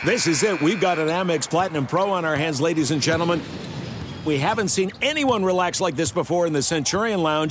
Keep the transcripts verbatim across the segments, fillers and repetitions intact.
This is it. We've got an Amex Platinum Pro on our hands, ladies and gentlemen. We haven't seen anyone relax like this before in the Centurion Lounge.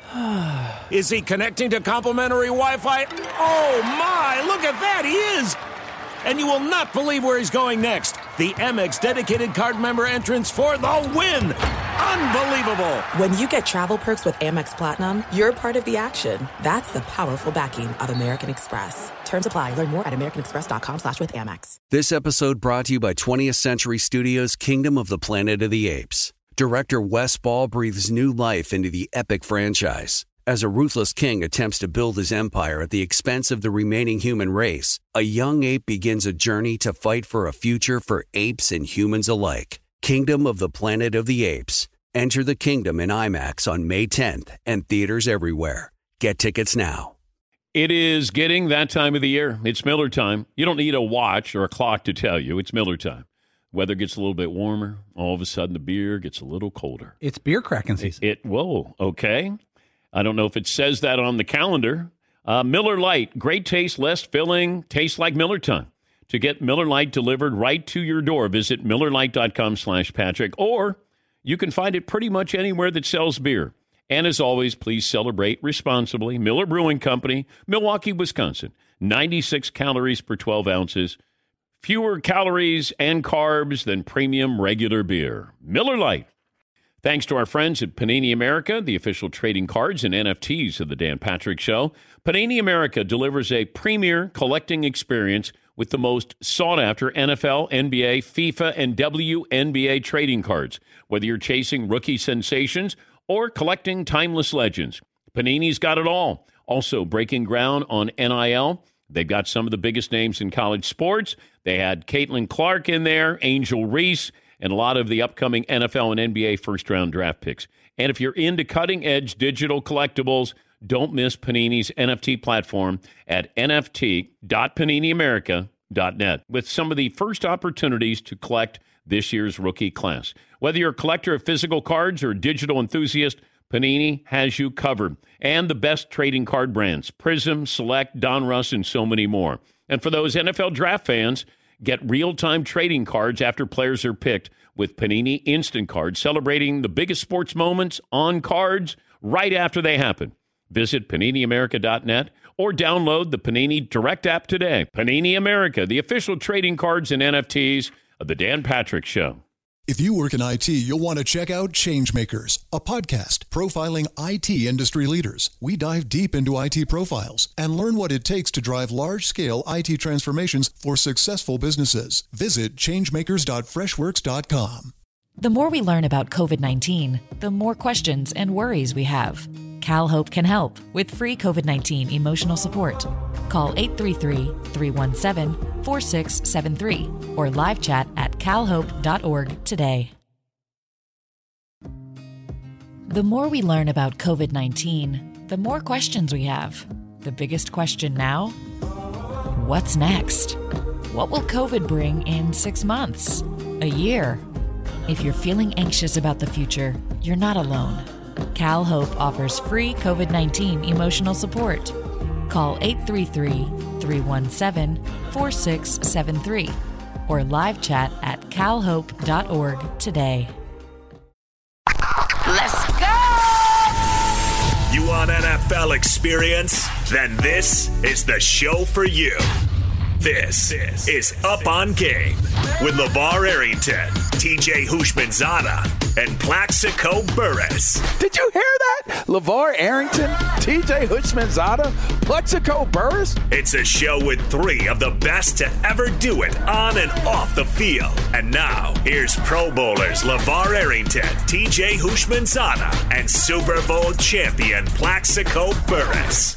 Is he connecting to complimentary Wi-Fi? Oh, my. Look at that. He is. And you will not believe where he's going next. The Amex dedicated card member entrance for the win. Unbelievable. When you get travel perks with Amex Platinum, you're part of the action. That's the powerful backing of American Express. Terms apply. Learn more at americanexpress.com slash with Amex. This episode brought to you by twentieth Century Studios' Kingdom of the Planet of the Apes. Director Wes Ball breathes new life into the epic franchise. As a ruthless king attempts to build his empire at the expense of the remaining human race, a young ape begins a journey to fight for a future for apes and humans alike. Kingdom of the Planet of the Apes. Enter the kingdom in IMAX on May tenth and theaters everywhere. Get tickets now. It is getting that time of the year. It's Miller time. You don't need a watch or a clock to tell you. It's Miller time. Weather gets a little bit warmer. All of a sudden, the beer gets a little colder. It's beer cracking season. It, it whoa, okay. I don't know if it says that on the calendar. Uh, Miller Lite, great taste, less filling, tastes like Miller time. To get Miller Lite delivered right to your door, visit MillerLite.com slash Patrick, or you can find it pretty much anywhere that sells beer. And as always, please celebrate responsibly. Miller Brewing Company, Milwaukee, Wisconsin. ninety-six calories per twelve ounces. Fewer calories and carbs than premium regular beer. Miller Lite. Thanks to our friends at Panini America, the official trading cards and N F Ts of the Dan Patrick Show. Panini America delivers a premier collecting experience with the most sought-after N F L, N B A, FIFA, and W N B A trading cards. Whether you're chasing rookie sensations or collecting timeless legends, Panini's got it all. Also breaking ground on N I L. They've got some of the biggest names in college sports. They had Caitlin Clark in there, Angel Reese, and a lot of the upcoming N F L and N B A first-round draft picks. And if you're into cutting-edge digital collectibles, don't miss Panini's N F T platform at N F T dot panini america dot net with some of the first opportunities to collect this year's rookie class. Whether you're a collector of physical cards or a digital enthusiast, Panini has you covered. And the best trading card brands, Prism, Select, Donruss, and so many more. And for those N F L draft fans, get real-time trading cards after players are picked with Panini Instant Cards, celebrating the biggest sports moments on cards right after they happen. Visit panini america dot net or download the Panini Direct app today. Panini America, the official trading cards and N F Ts of the Dan Patrick Show. If you work in I T, you'll want to check out Changemakers, a podcast profiling I T industry leaders. We dive deep into I T profiles and learn what it takes to drive large-scale I T transformations for successful businesses. Visit changemakers dot freshworks dot com. The more we learn about covid nineteen, the more questions and worries we have. CalHope can help with free covid nineteen emotional support. Call eight three three, three one seven, four six seven three or live chat at cal hope dot org today. The more we learn about covid nineteen, the more questions we have. The biggest question now? What's next? What will COVID bring in six months? A year? If you're feeling anxious about the future, you're not alone. CalHope offers free covid nineteen emotional support. Call eight three three, three one seven, four six seven three or live chat at cal hope dot org today. Let's go! You want N F L experience? Then this is the show for you. This, this is Up on Game with LeVar Arrington, T J Houshmandzadeh, and Plaxico Burress. Did you hear that? LeVar Arrington, T J Houshmandzadeh, Plaxico Burress? It's a show with three of the best to ever do it on and off the field. And now, here's Pro Bowlers LeVar Arrington, T J Houshmandzadeh, and Super Bowl champion Plaxico Burress.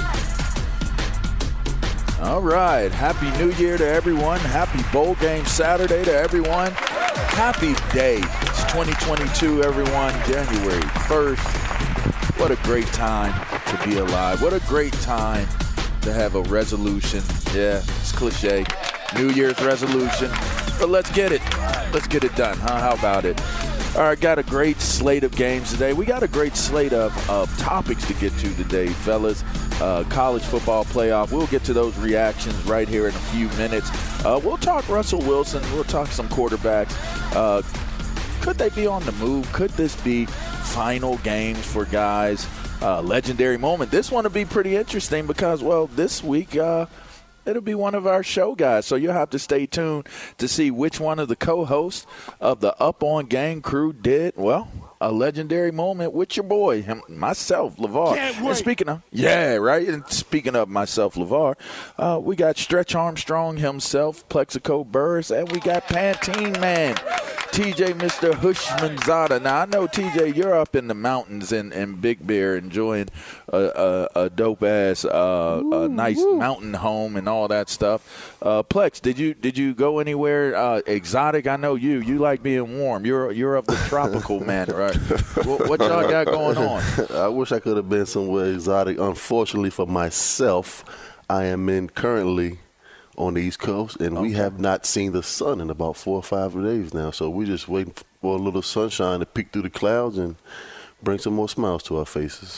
All right. Happy New Year to everyone. Happy Bowl Game Saturday to everyone. Happy day. It's twenty twenty-two, everyone. January first. What a great time to be alive. What a great time to have a resolution. Yeah, it's cliche. New Year's resolution. But let's get it. Let's get it done, huh? How about it? All right, got a great slate of games today. We got a great slate of, of topics to get to today, fellas. uh, college football playoff. We'll get to those reactions right here in a few minutes. Uh, we'll talk Russell Wilson. We'll talk some quarterbacks. Uh, could they be on the move? Could this be final games for guys? Uh, legendary moment. This one will be pretty interesting because, well, this week uh, it'll be one of our show guys. So you'll have to stay tuned to see which one of the co-hosts of the Up On Game crew did, well, a legendary moment with your boy, him, myself, LeVar. And speaking of, yeah, right. And speaking of myself, LeVar, uh, we got Stretch Armstrong himself, Plexico Burris, and we got Pantene Man, T J, Mister Hushmanzada. Now, I know, T J, you're up in the mountains in, in Big Bear enjoying a, a, a dope-ass, uh, a nice woo. mountain home and all that stuff. Uh, Plex, did you did you go anywhere uh, exotic? I know you. You like being warm. You're, you're of the tropical man, right? what, what y'all got going on? I wish I could have been somewhere exotic. Unfortunately for myself, I am in currently on the East Coast, and okay. we have not seen the sun in about four or five days now. So we're just waiting for a little sunshine to peek through the clouds and bring some more smiles to our faces.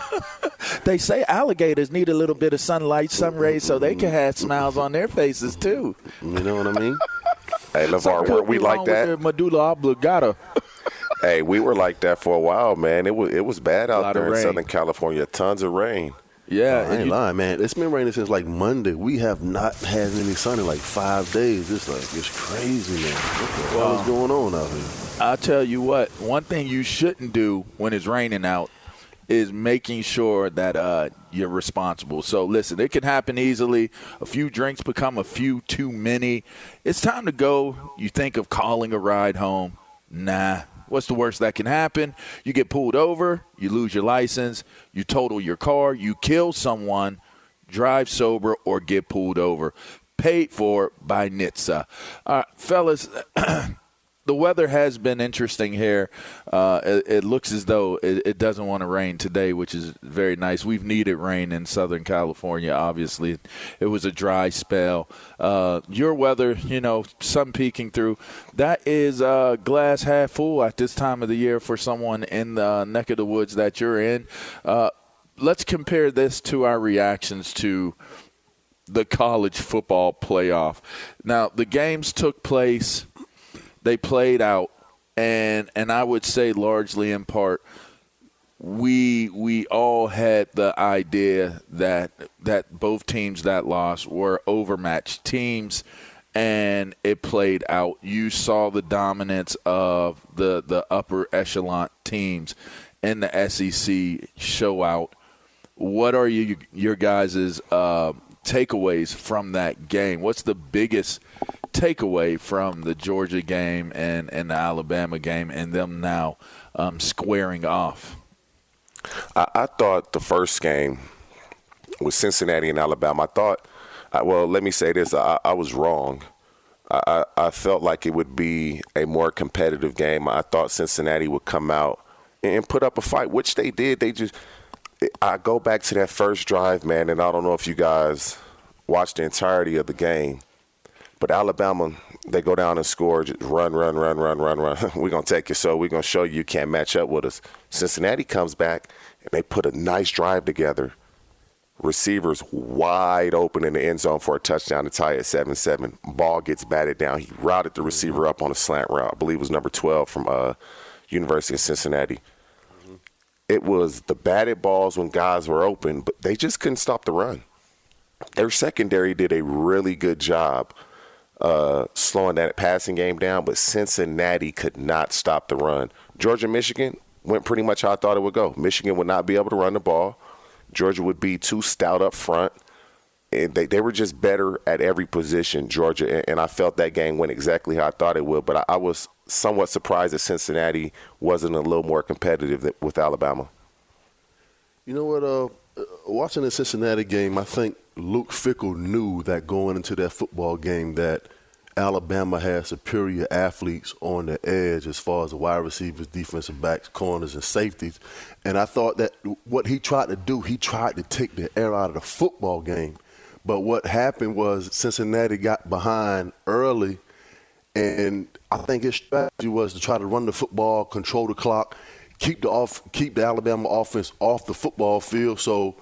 They say alligators need a little bit of sunlight, sun rays, so they can have smiles on their faces too. You know what I mean? Hey, LeVar, weren't we like that? Medulla oblongata. Hey, we were like that for a while, man. It was it was bad out there in Southern California. Tons of rain. Yeah, oh, I ain't you, lying, man. It's been raining since like Monday. We have not had any sun in like five days. It's like it's crazy, man. What the hell is going on out here? I'll tell you what. One thing you shouldn't do when it's raining out is making sure that uh, you're responsible. So listen, it can happen easily. A few drinks become a few too many. It's time to go. You think of calling a ride home. Nah. What's the worst that can happen? You get pulled over, you lose your license, you total your car, you kill someone, drive sober, or get pulled over. Paid for by N H T S A. All right, fellas, the weather has been interesting here. Uh, it, it looks as though it, it doesn't want to rain today, which is very nice. We've needed rain in Southern California, obviously. It was a dry spell. Uh, your weather, you know, sun peeking through, that is uh, glass half full at this time of the year for someone in the neck of the woods that you're in. Uh, let's compare this to our reactions to the college football playoff. Now, the games took place. They played out, and and I would say largely in part, we we all had the idea that that both teams that lost were overmatched teams, and it played out. You saw the dominance of the, the upper echelon teams in the S E C show out. What are you your guys' uh, takeaways from that game? What's the biggest takeaway from the Georgia game and, and the Alabama game and them now um, squaring off? I, I thought the first game with Cincinnati and Alabama, I thought, well, let me say this, I, I was wrong. I, I felt like it would be a more competitive game. I thought Cincinnati would come out and put up a fight, which they did. They just – I go back to that first drive, man, and I don't know if you guys watched the entirety of the game. But Alabama, they go down and score, just run, run, run, run, run, run. We're going to take you, so we're going to show you you can't match up with us. Cincinnati comes back, and they put a nice drive together. Receivers wide open in the end zone for a touchdown to tie at seven seven. Ball gets batted down. He routed the receiver up on a slant route. I believe it was number twelve from uh, University of Cincinnati. Mm-hmm. It was the batted balls when guys were open, but they just couldn't stop the run. Their secondary did a really good job Uh, slowing that passing game down, but Cincinnati could not stop the run. Georgia, Michigan went pretty much how I thought it would go. Michigan would not be able to run the ball. Georgia would be too stout up front. And they, they were just better at every position, Georgia, and, and I felt that game went exactly how I thought it would, but I, I was somewhat surprised that Cincinnati wasn't a little more competitive than, with Alabama. You know what, uh, watching the Cincinnati game, I think Luke Fickell knew that going into that football game that Alabama had superior athletes on the edge as far as the wide receivers, defensive backs, corners, and safeties. And I thought that what he tried to do, he tried to take the air out of the football game. But what happened was Cincinnati got behind early, and I think his strategy was to try to run the football, control the clock, keep the off, keep the Alabama offense off the football field. So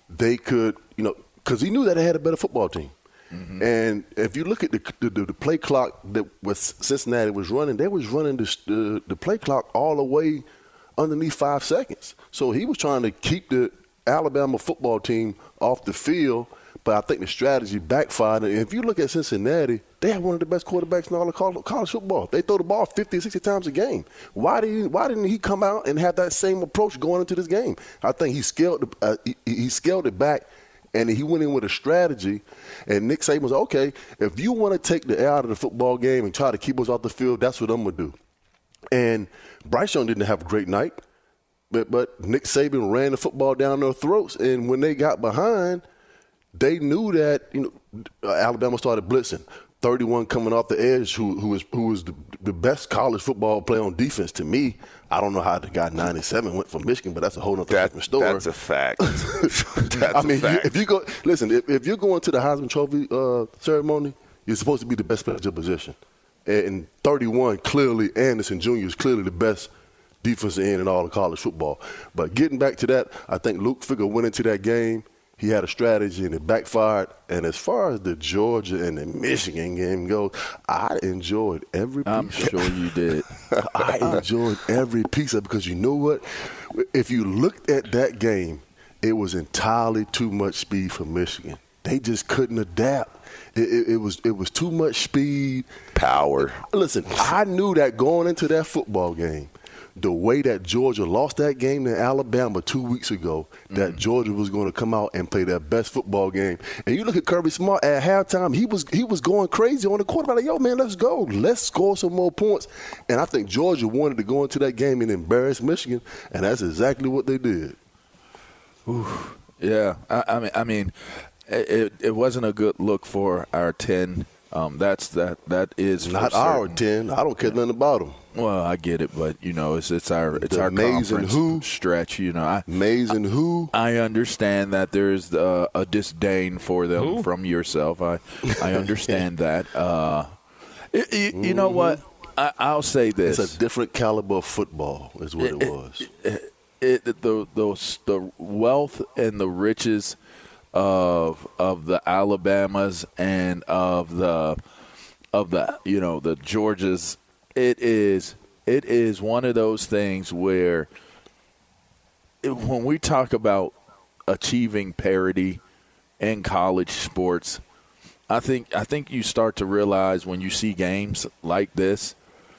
they could, you know, because he knew that they had a better football team. Mm-hmm. And if you look at the, the the play clock that was Cincinnati was running, they was running the, the the play clock all the way underneath five seconds. So he was trying to keep the Alabama football team off the field, but I think the strategy backfired. And if you look at Cincinnati, they have one of the best quarterbacks in all of college football. They throw the ball fifty, sixty times a game. Why did he, why didn't he come out and have that same approach going into this game? I think he scaled uh, he, he scaled it back. And he went in with a strategy, and Nick Saban was, okay, if you want to take the air out of the football game and try to keep us off the field, that's what I'm going to do. And Bryce Young didn't have a great night, but, but Nick Saban ran the football down their throats. And when they got behind, they knew that, you know, Alabama started blitzing. thirty-one coming off the edge, who who was who was the, the best college football player on defense to me. I don't know how the guy ninety-seven went from Michigan, but that's a whole other that, different story. That's a fact. that's I mean, a fact. You, if you go, listen, if, if you're going to the Heisman Trophy uh, ceremony, you're supposed to be the best player at your position. And thirty-one, clearly, Anderson Junior is clearly the best defensive end in all of college football. But getting back to that, I think Luke Fickell went into that game. He had a strategy, and it backfired. And as far as the Georgia and the Michigan game goes, I enjoyed every piece. I'm sure you did. I enjoyed every piece of it because you know what? If you looked at that game, it was entirely too much speed for Michigan. They just couldn't adapt. It, it, it was it was too much speed. Power. Listen, I knew that going into that football game, the way that Georgia lost that game to Alabama two weeks ago, that mm. Georgia was going to come out and play their best football game. And you look at Kirby Smart at halftime, he was he was going crazy on the quarterback. Like, yo, man, let's go. Let's score some more points. And I think Georgia wanted to go into that game and embarrass Michigan, and that's exactly what they did. Ooh, yeah, I, I mean, I mean, it it wasn't a good look for our ten. Um, that's that that is not our ten. I don't care nothing about them. Well, I get it, but you know, it's it's our it's the our conference who stretch. You know, I, Mays and who I understand that there's uh, a disdain for them who? from yourself. I I understand that. Uh, it, it, you know what? I, I'll say this: it's a different caliber of football, is what it, it was. It, it, it, the the the wealth and the riches of of the Alabamas and of the of the you know the Georgias. It is it is one of those things where it, when we talk about achieving parity in college sports, I think I think you start to realize when you see games like this,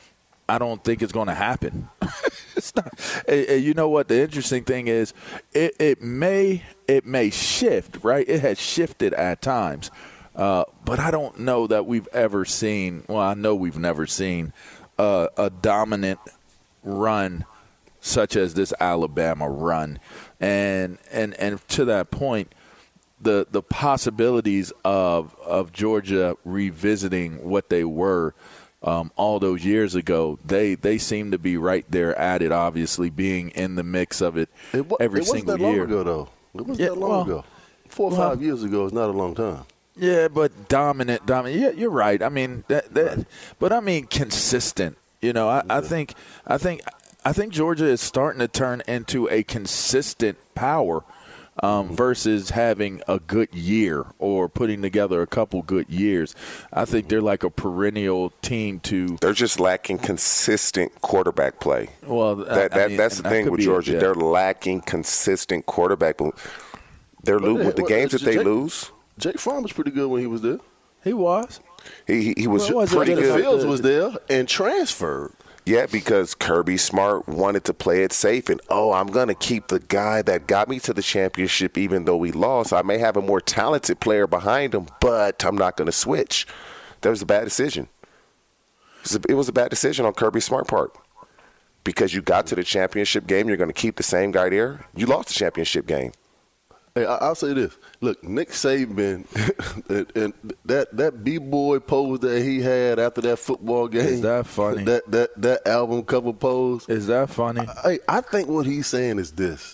I don't think it's going to happen. It's not. You know what? The interesting thing is, it, it may it may shift, right? It has shifted at times, uh, but I don't know that we've ever seen. Well, I know we've never seen uh, a dominant run such as this Alabama run, and and and to that point, the the possibilities of of Georgia revisiting what they were. Um, all those years ago, they, they seem to be right there at it, obviously, being in the mix of it, it every it single year. It wasn't that long year. ago, though. It wasn't yeah, that long well, ago. Four or well, five years ago is not a long time. Yeah, but dominant, dominant. Yeah, you're right. I mean, that, that, right. but I mean consistent. You know, I, yeah. I think, I think, I think Georgia is starting to turn into a consistent power. Um, versus having a good year or putting together a couple good years. I think they're like a perennial team to – They're just lacking consistent quarterback play. Well, that, that, mean, that's the thing with Georgia. Yeah. They're lacking consistent quarterback play. They're lo- with the well, games that they Jake, lose. Jake Fromm was pretty good when he was there. He was. He, he, he was well, pretty good. Fields was there and transferred. Yeah, because Kirby Smart wanted to play it safe. And, oh, I'm going to keep the guy that got me to the championship even though we lost. I may have a more talented player behind him, but I'm not going to switch. That was a bad decision. It was a, it was a bad decision on Kirby Smart's part. Because you got to the championship game, you're going to keep the same guy there. You lost the championship game. Hey, I'll say this. Look, Nick Saban, and, and that that B-boy pose that he had after that football game. Is that funny? That that that album cover pose. Is that funny? I, I think what he's saying is this.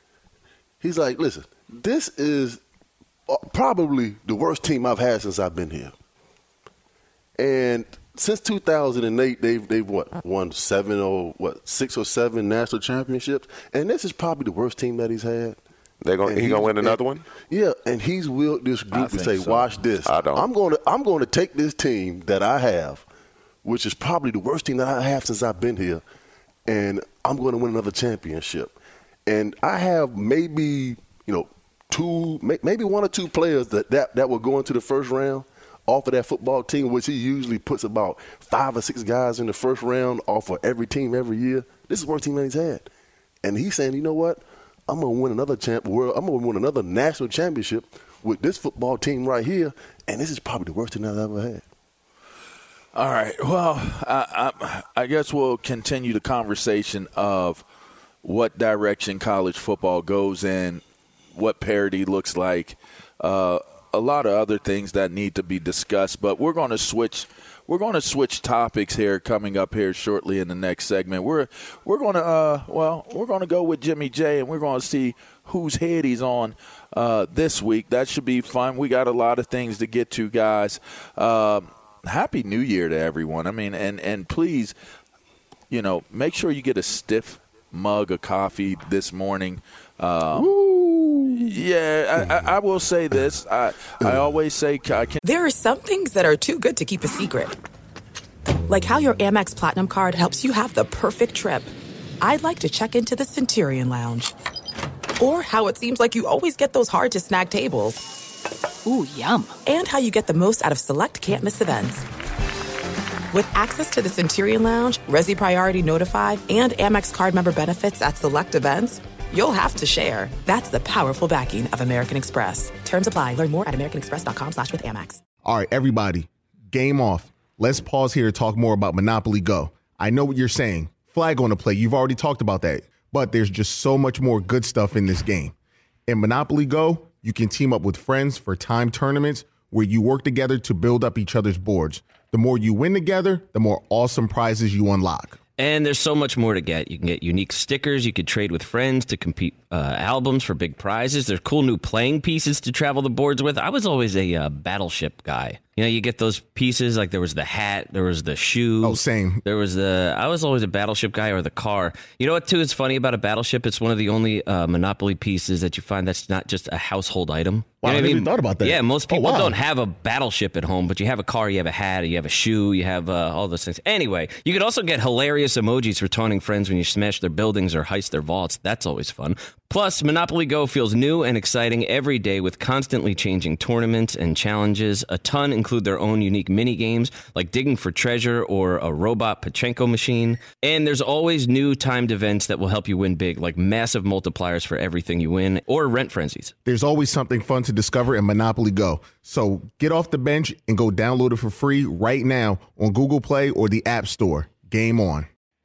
He's like, listen, this is probably the worst team I've had since I've been here. And since two thousand eight, they've they've what won seven or what six or seven national championships, and this is probably the worst team that he's had. They're going. He gonna win another one. Yeah, and he's willed this group to say, so. "Watch this. I don't. I'm going to. I'm going to take this team that I have, which is probably the worst team that I have since I've been here, and I'm going to win another championship. And I have maybe, you know, two, maybe one or two players that that, that will go into the first round off of that football team, which he usually puts about five or six guys in the first round off of every team every year. This is the worst team that he's had, and he's saying, you know what? I'm going to win another champ world. I'm going to win another national championship with this football team right here, and this is probably the worst thing I've ever had. All right. Well, I, I, I guess we'll continue the conversation of what direction college football goes in, what parity looks like, uh, a lot of other things that need to be discussed. But we're going to switch. We're going to switch topics here coming up here shortly in the next segment. We're we're going to uh, well, we're going to go with Jimmy J, and we're going to see whose head he's on uh, this week. That should be fun. We got a lot of things to get to, guys. Uh, happy New Year to everyone. I mean, and and please, you know, make sure you get a stiff mug of coffee this morning. Um, yeah, I, I, I will say this. I I always say I can. There are some things that are too good to keep a secret. Like how your Amex Platinum card helps you have the perfect trip. I'd like to check into the Centurion Lounge. Or how it seems like you always get those hard-to-snag tables. Ooh, yum. And how you get the most out of select can't-miss events. With access to the Centurion Lounge, Resi Priority Notified, and Amex card member benefits at select events, you'll have to share. That's the powerful backing of American Express. Terms apply. Learn more at americanexpress.com slash with Amex. All right, everybody, game off. Let's pause here to talk more about Monopoly Go. I know what you're saying. Flag on the play. You've already talked about that. But there's just so much more good stuff in this game. In Monopoly Go, you can team up with friends for timed tournaments where you work together to build up each other's boards. The more you win together, the more awesome prizes you unlock. And there's so much more to get. You can get unique stickers. You could trade with friends to compete uh, albums for big prizes. There's cool new playing pieces to travel the boards with. I was always a uh, Battleship guy. You know, you get those pieces, like there was the hat, there was the shoe. Oh, same. There was the, I was always a Battleship guy, or the car. You know what, too, is funny about a Battleship? It's one of the only uh, Monopoly pieces that you find that's not just a household item. Wow, you know I never even thought about that. Yeah, most people oh, wow. don't have a Battleship at home, but you have a car, you have a hat, you have a shoe, you have uh, all those things. Anyway, you could also get hilarious emojis for taunting friends when you smash their buildings or heist their vaults. That's always fun. Plus, Monopoly Go feels new and exciting every day with constantly changing tournaments and challenges. A ton include their own unique mini games like digging for treasure or a robot Pachinko machine. And there's always new timed events that will help you win big, like massive multipliers for everything you win or rent frenzies. There's always something fun to discover in Monopoly Go. So get off the bench and go download it for free right now on Google Play or the App Store. Game on.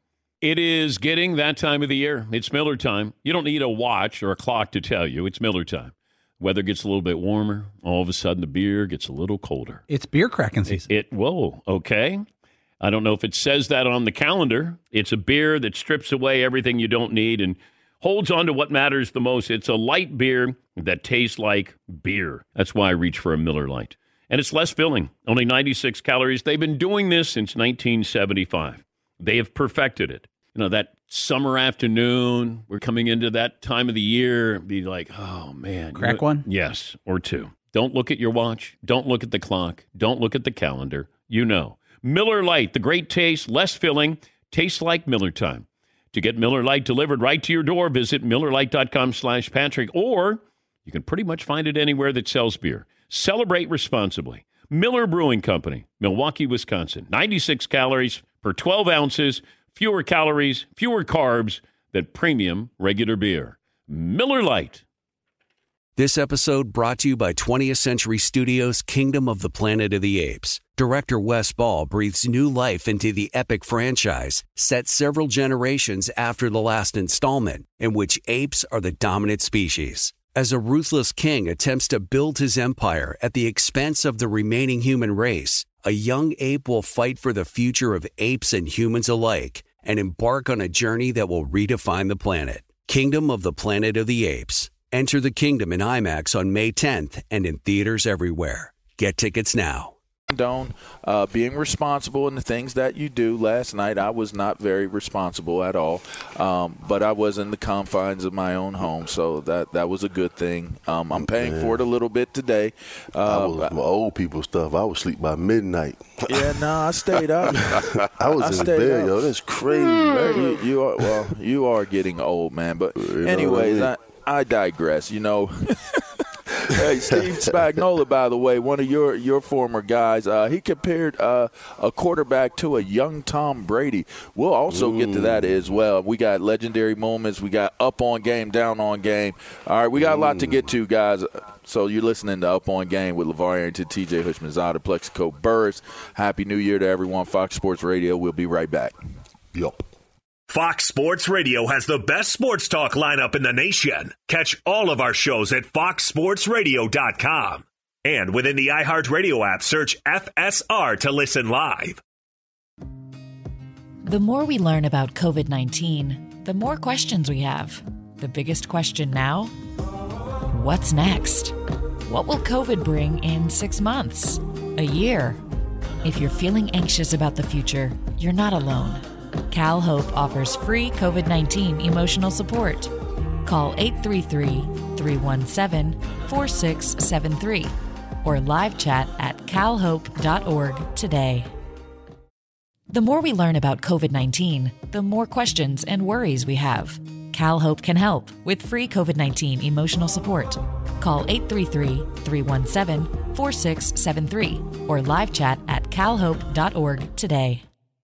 It is getting that time of the year. It's Miller time. You don't need a watch or a clock to tell you. It's Miller time. Weather gets a little bit warmer. All of a sudden, the beer gets a little colder. It's beer cracking season. It, it whoa, okay. I don't know if it says that on the calendar. It's a beer that strips away everything you don't need and holds on to what matters the most. It's a light beer that tastes like beer. That's why I reach for a Miller Lite. And it's less filling, only ninety-six calories. They've been doing this since nineteen seventy-five. They have perfected it. You know, that summer afternoon, we're coming into that time of the year, be like, oh, man. Crack you know, one? Yes, or two. Don't look at your watch. Don't look at the clock. Don't look at the calendar. You know. Miller Lite, the great taste, less filling, tastes like Miller time. To get Miller Lite delivered right to your door, visit MillerLite.com slash Patrick, or you can pretty much find it anywhere that sells beer. Celebrate responsibly. Miller Brewing Company, Milwaukee, Wisconsin. ninety-six calories per twelve ounces, fewer calories, fewer carbs than premium regular beer. Miller Lite. This episode brought to you by twentieth Century Studios' Kingdom of the Planet of the Apes. Director Wes Ball breathes new life into the epic franchise, set several generations after the last installment, in which apes are the dominant species. As a ruthless king attempts to build his empire at the expense of the remaining human race, a young ape will fight for the future of apes and humans alike and embark on a journey that will redefine the planet. Kingdom of the Planet of the Apes. Enter the kingdom in IMAX on May tenth and in theaters everywhere. Get tickets now. condone uh, being responsible in the things that you do. Last night I was not very responsible at all, um, but I was in the confines of my own home, so that that was a good thing. Um, I'm paying Man. for it a little bit today. Uh, I was my old people stuff. I would sleep by midnight. Yeah, no, nah, I stayed up. I was I in bed, up. yo. That's crazy. Mm. You, you are well. You are getting old, man. But you anyways, I, I digress. You know. Hey, Steve Spagnuolo, by the way, one of your, your former guys, uh, he compared uh, a quarterback to a young Tom Brady. We'll also mm. get to that as well. We got legendary moments. We got up on game, down on game. All right, we got mm. a lot to get to, guys. So you're listening to Up on Game with LeVar Arrington, T J Hushmanzada, Plexico Burris. Happy New Year to everyone. Fox Sports Radio. We'll be right back. Yup. Fox Sports Radio has the best sports talk lineup in the nation. Catch all of our shows at fox sports radio dot com. And within the iHeartRadio app, search F S R to listen live. The more we learn about covid nineteen, the more questions we have. The biggest question now? What's next? What will COVID bring in six months? A year? If you're feeling anxious about the future, you're not alone. CalHope offers free covid nineteen emotional support. Call eight three three, three one seven, four six seven three or live chat at cal hope dot org today. The more we learn about covid nineteen, the more questions and worries we have. CalHope can help with free covid nineteen emotional support. Call eight three three, three one seven, four six seven three or live chat at cal hope dot org today.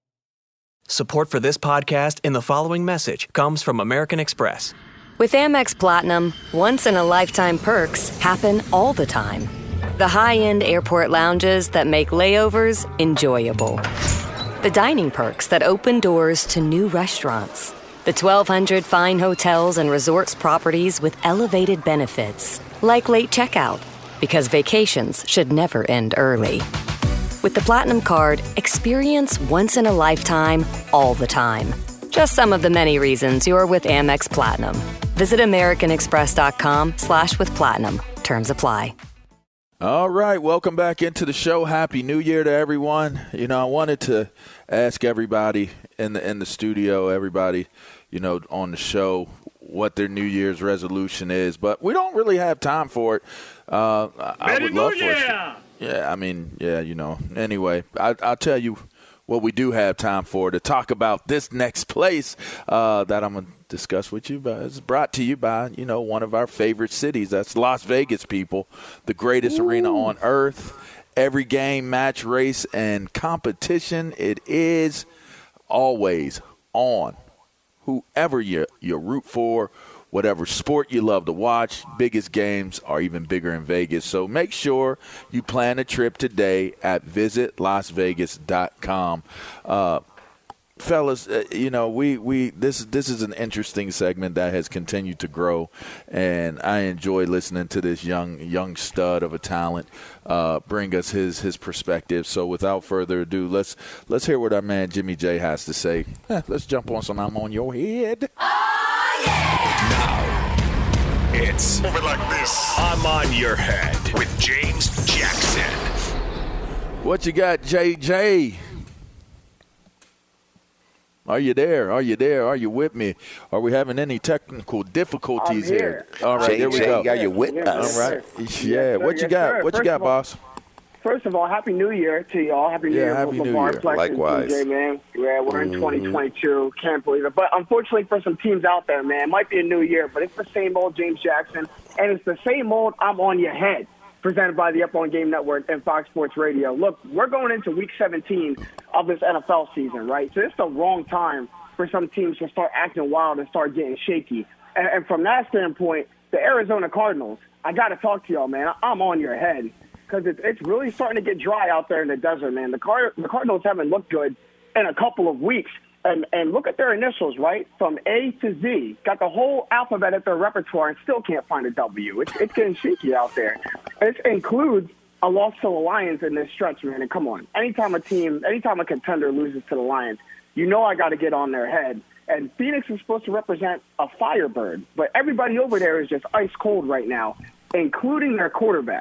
Support for this podcast and the following message comes from American Express. With Amex Platinum, once-in-a-lifetime perks happen all the time. The high-end airport lounges that make layovers enjoyable. The dining perks that open doors to new restaurants. The twelve hundred fine hotels and resorts properties with elevated benefits. Like late checkout, because vacations should never end early. With the Platinum Card, experience once-in-a-lifetime, all the time. Just some of the many reasons you're with Amex Platinum. Visit americanexpress.com slash with platinum. Terms apply. All right, welcome back into the show. Happy New Year to everyone. You know, I wanted to ask everybody in the in the studio, everybody, you know, on the show, what their New Year's resolution is, but we don't really have time for it. Uh, I would love for us to, yeah, I mean, yeah, you know. Anyway, I, I'll tell you what we do have time for, to talk about this next place uh, that I'm going to discuss with you. But it's brought to you by, you know, one of our favorite cities. That's Las Vegas, people. The greatest Ooh. arena on earth. Every game, match, race, and competition, it is always on. Whoever you, you root for, whatever sport you love to watch, biggest games are even bigger in Vegas. So make sure you plan a trip today at visit las vegas dot com. Uh, fellas, uh, you know, we, we this this is an interesting segment that has continued to grow, and I enjoy listening to this young young stud of a talent uh, bring us his his perspective. So without further ado, let's let's hear what our man Jimmy J has to say. Eh, let's jump on some I'm on your head. Oh, yeah! Now, it's Move It Like This. I'm on your head with James Jackson. What you got, J J? Are you there? Are you there? Are you with me? Are we having any technical difficulties I'm here? here? All right, J J, there we go. are you with yes, us? All right. Yes, Yeah. sir, What you yes, got? sir. What First you got, of all, boss? First of all, Happy New Year to y'all. Happy New Yeah, Year. Happy with New LeVar, Year. Flex, Likewise. and T J, man. Yeah, we're in Mm-hmm. twenty twenty-two. Can't believe it. But unfortunately for some teams out there, man, it might be a new year, but it's the same old James Jackson, and it's the same old I'm on your head, presented by the Up On Game Network and Fox Sports Radio. Look, we're going into week seventeen of this N F L season, right? So it's the wrong time for some teams to start acting wild and start getting shaky. And, and from that standpoint, the Arizona Cardinals, I got to talk to y'all, man. I'm on your head because it's, it's really starting to get dry out there in the desert, man. The, Card- the Cardinals haven't looked good in a couple of weeks. And, and look at their initials, right? From A to Z. Got the whole alphabet at their repertoire and still can't find a W. It's, it's getting shaky out there. It includes a loss to the Lions in this stretch, man. And come on, anytime a team, anytime a contender loses to the Lions, you know I got to get on their head. And Phoenix is supposed to represent a Firebird, but everybody over there is just ice cold right now, including their quarterback.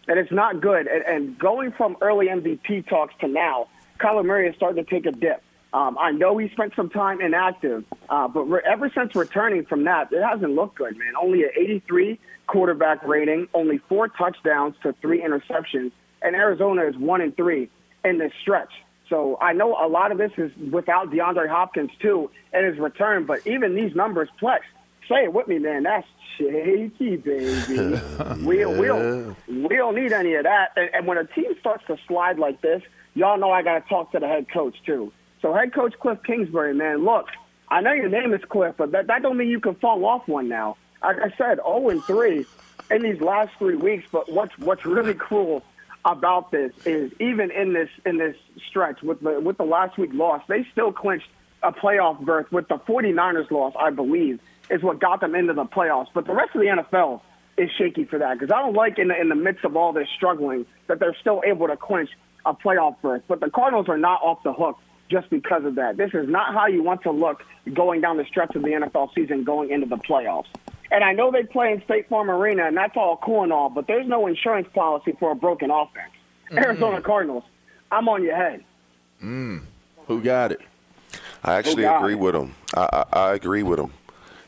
and it's not good. And, and going from early M V P talks to now, Kyler Murray is starting to take a dip. Um, I know he spent some time inactive, uh, but re- ever since returning from that, it hasn't looked good, man. Only an eighty-three quarterback rating, only four touchdowns to three interceptions, and Arizona is one and three in this stretch. So I know a lot of this is without DeAndre Hopkins, too, and his return, but even these numbers, Plex, say it with me, man, that's shaky, baby. we, we, don't, we don't need any of that. And, and when a team starts to slide like this, y'all know I got to talk to the head coach, too. So head coach Cliff Kingsbury, man, look, I know your name is Cliff, but that, that don't mean you can fall off one now. Like I said, oh and three in these last three weeks, but what's what's really cool about this is even in this in this stretch with the with the last week loss, they still clinched a playoff berth with the 49ers loss, I believe, is what got them into the playoffs. But the rest of the N F L is shaky for that because I don't like in the, in the midst of all this struggling that they're still able to clinch a playoff berth. But the Cardinals are not off the hook just because of that. This is not how you want to look going down the stretch of the N F L season going into the playoffs. And I know they play in State Farm Arena, and that's all cool and all, but there's no insurance policy for a broken offense. Mm. Arizona Cardinals, I'm on your head. Mm. Who got it? I actually agree it? with him. I, I, I agree with him.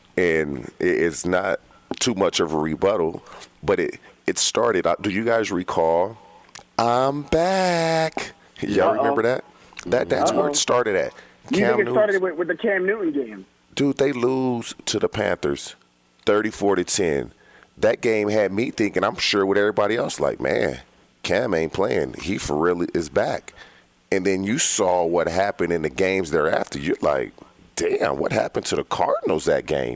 And it's not too much of a rebuttal, but it, it started. Do you guys recall, I'm back? Y'all Uh-oh. remember that? That That's Uh-oh. where it started at. You Cam think it started Newton. with, with the Cam Newton game? Dude, they lose to the Panthers thirty-four to ten. That game had me thinking, I'm sure with everybody else, like, man, Cam ain't playing. He for real is back. And then you saw what happened in the games thereafter. You're like, damn, what happened to the Cardinals that game?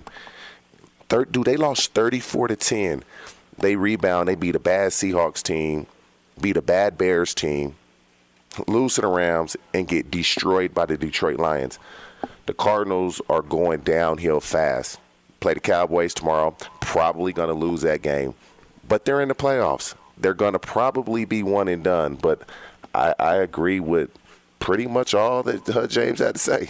Third, dude, they lost thirty-four to ten. They rebound. They beat a bad Seahawks team, beat a bad Bears team, lose to the Rams, and get destroyed by the Detroit Lions. The Cardinals are going downhill fast. Play the Cowboys tomorrow. Probably going to lose that game. But they're in the playoffs. They're going to probably be one and done. But I, I agree with pretty much all that uh, James had to say.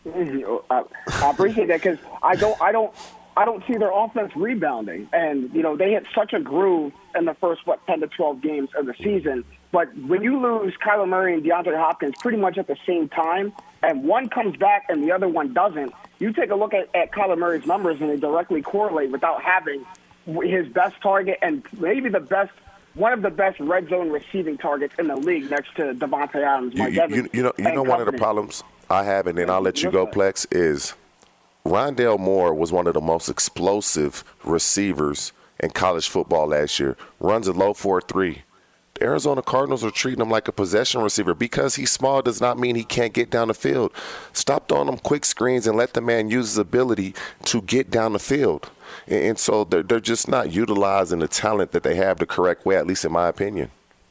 I, I appreciate that because I don't, I don't, I don't see their offense rebounding. And you know they hit such a groove in the first what ten to twelve games of the season. But when you lose Kyler Murray and DeAndre Hopkins pretty much at the same time, and one comes back and the other one doesn't, you take a look at, at Kyler Murray's numbers and they directly correlate without having his best target and maybe the best, one of the best red zone receiving targets in the league next to Devontae Adams. You, you, you, you know, you know one of the problems I have, and then I'll let you go, Plex, is Rondale Moore was one of the most explosive receivers in college football last year. Runs a low four three. The Arizona Cardinals are treating him like a possession receiver. Because he's small does not mean he can't get down the field. Stop throwing him quick screens and let the man use his ability to get down the field. And, and so they're, they're just not utilizing the talent that they have the correct way, at least in my opinion.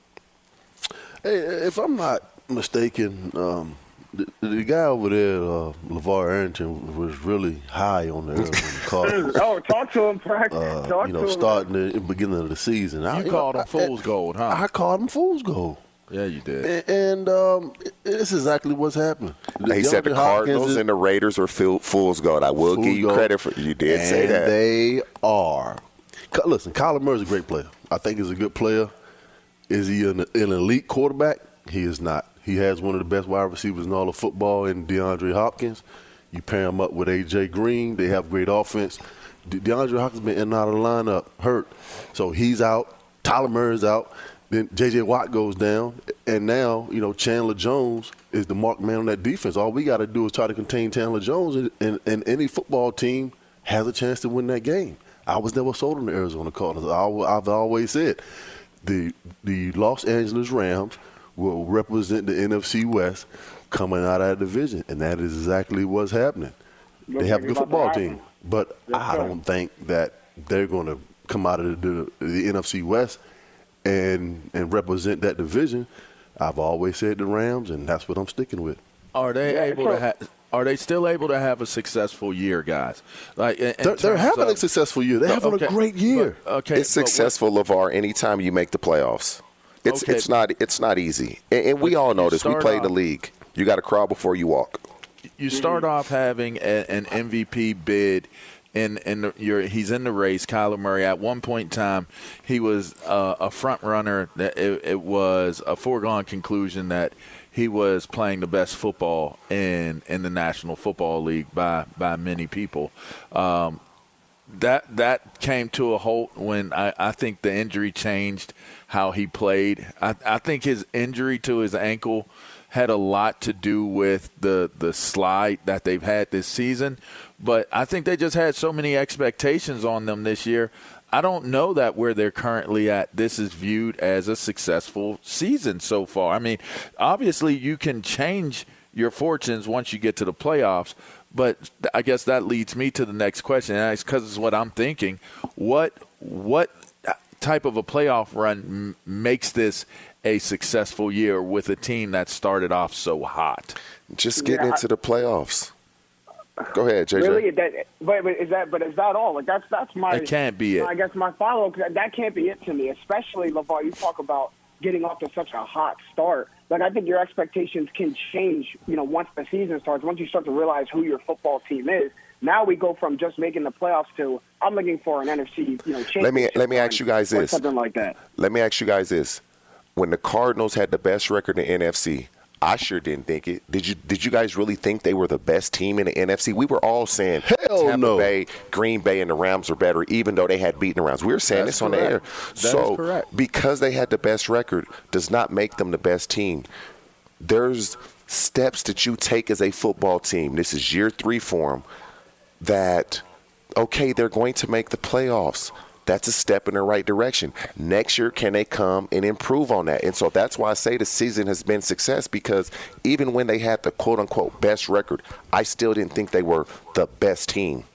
Hey, if I'm not mistaken, um, the, the guy over there, uh, LeVar Arrington, was really high on the Arizona Cardinals. Oh, talk to him, Frank. Uh, talk you know, to him. starting in the beginning of the season. You I, called you know, him fool's I, gold, huh? I called him fool's gold. Yeah, you did. And, and um, it's exactly what's happened. He said the Cardinals is, and the Raiders are fool's gold. I will give you gold. credit for you did and say that. They are. Listen, Kyler Murray's a great player. I think he's a good player. Is he an, an elite quarterback? He is not. He has one of the best wide receivers in all of football in DeAndre Hopkins. You pair him up with A J Green. They have great offense. De- DeAndre Hopkins has been in and out of the lineup, hurt. So he's out. Tyler Murray's out. Then J J Watt goes down. And now, you know, Chandler Jones is the marked man on that defense. All we got to do is try to contain Chandler Jones, and, and, and any football team has a chance to win that game. I was never sold on the Arizona Cardinals. I, I've always said the the Los Angeles Rams will represent the N F C West coming out of that division, and that is exactly what's happening. They have a good football team, but I don't think that they're going to come out of the, the N F C West and and represent that division. I've always said the Rams, and that's what I'm sticking with. Are they Yeah, able so- to have? Are they still able to have a successful year, guys? Like in, in They're, they're terms having of- a successful year. They're having Okay, a great year. but- okay, It's but what- successful, LeVar, anytime you make the playoffs. It's Okay. it's not it's not easy. And, and we But all know you this. We start play the off- league. You got to crawl before you walk. You start off having a, an M V P bid in in the, you're, he's in the race. Kyler Murray. At one point in time, he was uh, a front runner. That it, it was a foregone conclusion that he was playing the best football in in the National Football League by by many people. Um, that that came to a halt when I, I think the injury changed how he played. I, I think his injury to his ankle had a lot to do with the the slide that they've had this season. But I think they just had so many expectations on them this year. I don't know that where they're currently at, this is viewed as a successful season so far. I mean, obviously you can change your fortunes once you get to the playoffs, but I guess that leads me to the next question, and it's because it's what I'm thinking. What what type of a playoff run m- makes this a successful year with a team that started off so hot? Just getting Yeah, into the playoffs. Go ahead, J J. Really, that, but, but is that? But is that all? Like that's that's my. It can't be it. I guess my follow up. That can't be it to me. Especially LeVar, you talk about getting off to such a hot start. Like I think your expectations can change. You know, once the season starts, once you start to realize who your football team is. Now we go from just making the playoffs to I'm looking for an N F C. You know, championship. Let me let me ask you guys or this. Something like that. Let me ask you guys this. When the Cardinals had the best record in the N F C, I sure didn't think it. Did you Did you guys really think they were the best team in the N F C? We were all saying Hell Tampa no. Bay, Green Bay, and the Rams are better, even though they had beaten the Rams. We were saying That's this on the air. correct. That so is correct. because they had the best record does not make them the best team. There's steps that you take as a football team. This is year three for them. That, okay, they're going to make the playoffs. That's a step in the right direction. Next year, can they come and improve on that? And so that's why I say the season has been success, because even when they had the quote-unquote best record, I still didn't think they were the best team.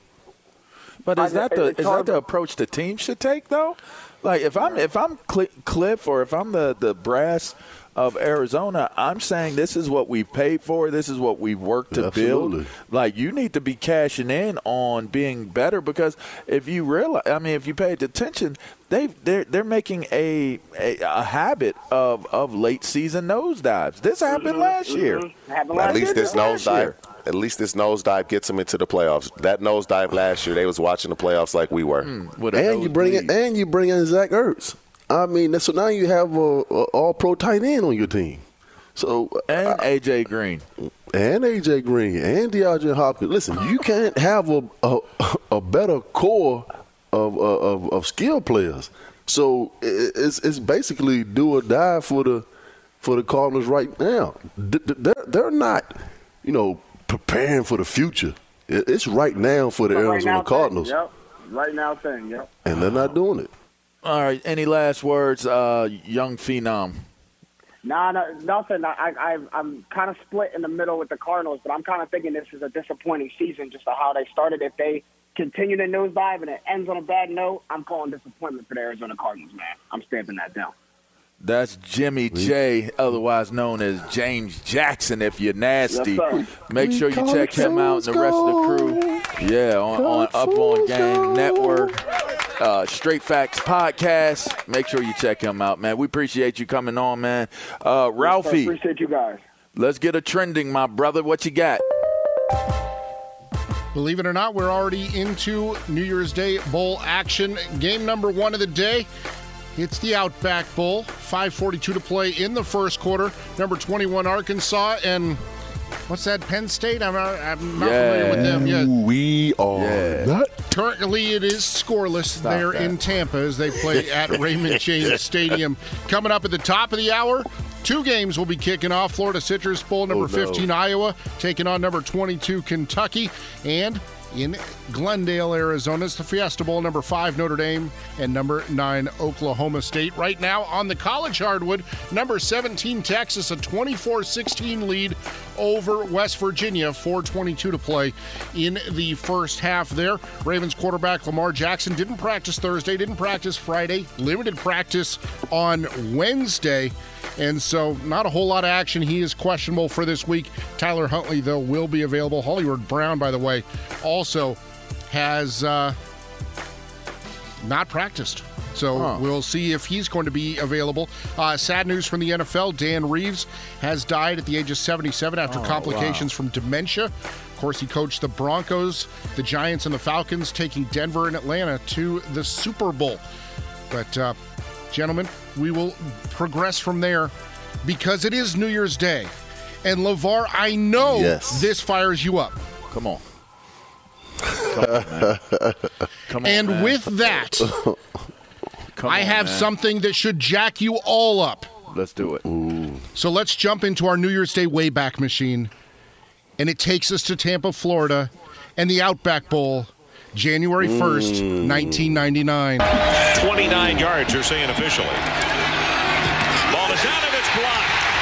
But is that the It's is hard- that the approach the team should take though? Like if I'm if I'm Cl- Cliff or if I'm the, the brass of Arizona, I'm saying this is what we've paid for. This is what we've worked to Absolutely. build. Like you need to be cashing in on being better, because if you realize, I mean, if you paid attention, they they're they're making a, a a habit of of late season nosedives. This happened last year. Happened At last least year. this last nosedive, year. at least this nosedive gets them into the playoffs. That nosedive last year, they was watching the playoffs like we were. With a And you bring in, nosebleed. and you bring in Zach Ertz. I mean, so now you have a, a all pro tight end on your team. So and A J Green. and A J Green and DeAndre Hopkins. Listen, you can't have a a, a better core of, of of skill players. So it's it's basically do or die for the for the Cardinals right now. They're they're not, you know, preparing for the future. It's right now for the Right Arizona now Cardinals, thing, yep. Right now thing. Yep. and they're not doing it. All right. Any last words, uh, young phenom? Nah, no, nothing. I, I, I'm kind of split in the middle with the Cardinals, but I'm kind of thinking this is a disappointing season, just how they started. If they continue to nosedive and it ends on a bad note, I'm calling disappointment for the Arizona Cardinals, man. I'm stamping that down. That's Jimmy J, otherwise known as James Jackson. If you're nasty, Yes, sir. make sure you check him out and the rest of the crew. Yeah, on, on Up On Game Network, uh, Straight Facts Podcast. Make sure you check him out, man. We appreciate you coming on, man. Uh, Ralphie, Appreciate you guys. let's get a trending, my brother. What you got? Believe it or not, we're already into New Year's Day Bowl action. Game number one of the day. It's the Outback Bowl. five forty-two to play in the first quarter. Number twenty-one, Arkansas. And what's that, Penn State? I'm not, I'm not Yeah. familiar with them yet. We are Yeah. not. Currently, it is scoreless Stop there that. in Tampa as they play at Raymond James Stadium. Coming up at the top of the hour, two games will be kicking off. Florida Citrus Bowl, number Oh, no. fifteen, Iowa, taking on number twenty-two, Kentucky. And in Glendale, Arizona, it's the Fiesta Bowl, number five, Notre Dame, and number nine, Oklahoma State. Right now on the college hardwood, number seventeen, Texas, a twenty-four sixteen lead over West Virginia, four twenty-two to play in the first half there. Ravens quarterback Lamar Jackson didn't practice Thursday, didn't practice Friday, limited practice on Wednesday. And so not a whole lot of action. He is questionable for this week. Tyler Huntley, though, will be available. Hollywood Brown, by the way, also has uh, not practiced. So Huh. we'll see if he's going to be available. Uh, sad news from the N F L. Dan Reeves has died at the age of seventy-seven after Oh, complications wow. from dementia. course, he coached the Broncos, the Giants, and the Falcons, taking Denver and Atlanta to the Super Bowl. But, uh, gentlemen, we will progress from there because it is New Year's Day. And, LeVar, I know yes. this fires you up. Come on. Come on, man. Come on, and man. with that, Come I on, have man. something that should jack you all up. Let's do it. Ooh. So let's jump into our New Year's Day Wayback Machine. And it takes us to Tampa, Florida, and the Outback Bowl, January first, mm. nineteen ninety-nine. twenty-nine yards, you're saying officially. Ball is out of its block.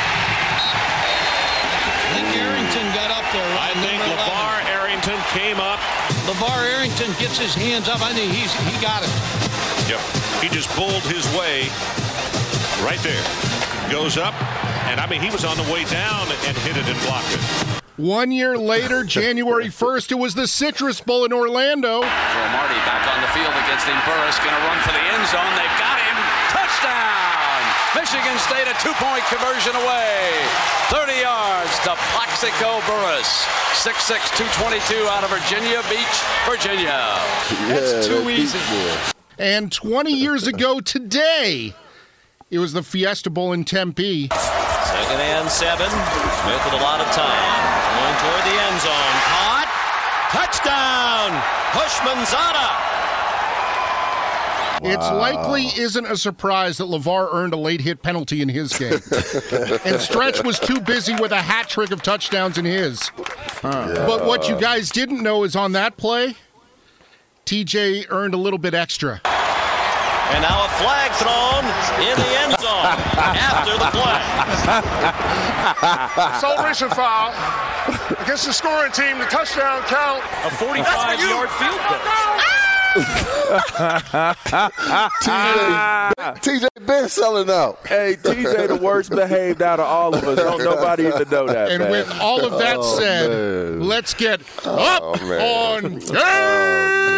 I think Arrington got up there. I think LeVar Arrington came up. LeVar Arrington gets his hands up. I think he's he got it. Yep. He just bowled his way right there. Goes up, and I mean, he was on the way down and hit it and blocked it. One year later, January first, it was the Citrus Bowl in Orlando. So Marty back on the field against him. Burris going to run for the end zone. They've got him. Touchdown! Michigan State, a two-point conversion away. thirty yards to Plaxico Burris. six six, two twenty-two out of Virginia Beach, Virginia. That's Yeah, too that easy. boy. And twenty years ago today, it was the Fiesta Bowl in Tempe. Second and seven. Smith with a lot of time. Going toward the end zone. Caught. Touchdown. Hushmanzada. Wow. It's likely isn't a surprise that LeVar earned a late hit penalty in his game. And Stretch was too busy with a hat trick of touchdowns in his. Huh. Yeah. But what you guys didn't know is on that play, T J earned a little bit extra. And now a flag thrown in the end zone after the play. Sole recent foul against the scoring team. The touchdown count. A forty-five-yard field goal. T J been selling out. Hey, T J the worst behaved out of all of us. Don't nobody even know that, And man. with all of that Oh, said, man. let's get Oh, up man. on game.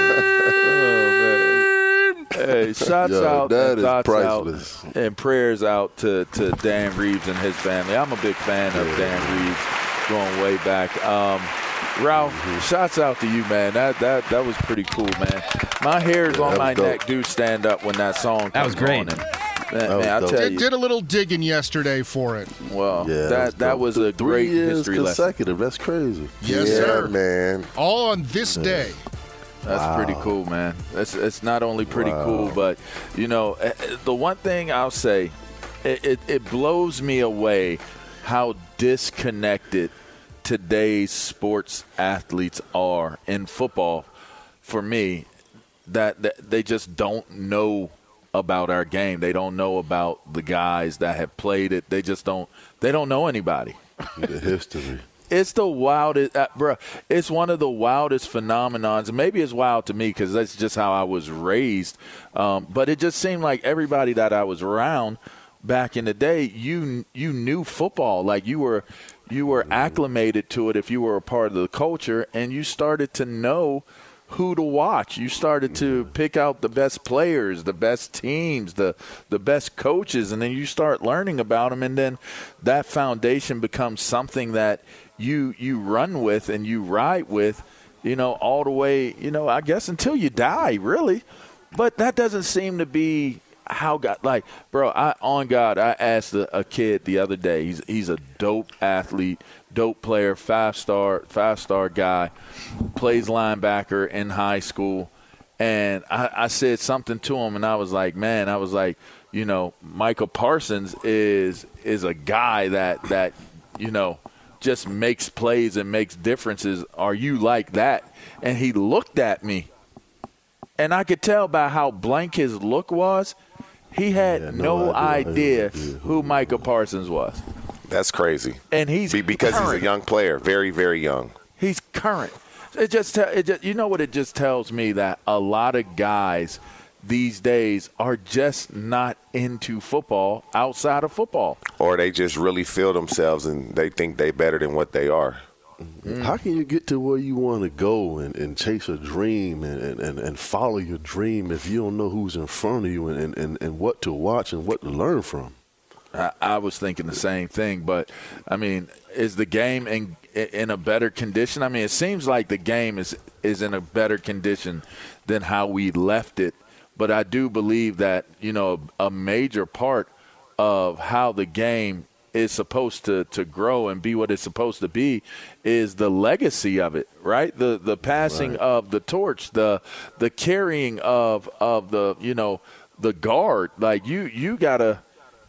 Hey, shots Yo, out that and is thoughts priceless. out and prayers out to, to Dan Reeves and his family. I'm a big fan of Dan Reeves going way back. Um, Ralph, Mm-hmm. shots out to you, man. That that that was pretty cool, man. My hairs Yeah, on that my was dope. neck do stand up when that song comes That was great. on. And, That man, was man, I dope. tell Did, you, did a little digging yesterday for it. well, Yeah, that that dope. was a Three great years history lesson. consecutive. That's crazy. Yes, yeah, sir. man. All on this day. That's Wow. pretty cool, man. It's it's not only pretty Wow. cool, but you know, eh, eh, the one thing I'll say, it, it, it blows me away how disconnected today's sports athletes are in football. For me, that, that they just don't know about our game. They don't know about the guys that have played it. They just don't. They don't know anybody. The history. It's the wildest, uh, bro. It's one of the wildest phenomenons. And maybe it's wild to me because that's just how I was raised. Um, but it just seemed like everybody that I was around back in the day, you you knew football. Like you were you were acclimated to it if you were a part of the culture, and you started to know who to watch. You started to pick out the best players, the best teams, the the best coaches, and then you start learning about them, and then that foundation becomes something that you you run with and you ride with, you know, all the way, you know, I guess until you die, really. But that doesn't seem to be how God, like, bro, I on God, I asked a, a kid the other day. He's he's a dope athlete, dope player, five star, five star guy, plays linebacker in high school, and I, I said something to him, and I was like, man, I was like, you know, Michael Parsons is is a guy that that you know just makes plays and makes differences. Are you like that? And he looked at me, and I could tell by how blank his look was. He had Yeah, no, no idea, idea. who Michael Parsons was. That's crazy. And he's Be- because current. he's a young player, very, very young. He's current. It just, te- it just, you know what it just tells me? That a lot of guys these days are just not into football outside of football. Or they just really feel themselves and they think they better than what they are. Mm. How can you get to where you want to go and, and chase a dream and, and, and follow your dream if you don't know who's in front of you and, and, and what to watch and what to learn from? I, I was thinking the same thing, but I mean, is the game in in a better condition? I mean, it seems like the game is is in a better condition than how we left it. But I do believe that, you know, a major part of how the game is supposed to, to grow and be what it's supposed to be is the legacy of it, right? The the passing right. of the torch, the the carrying of of the, you know, the guard. Like you you gotta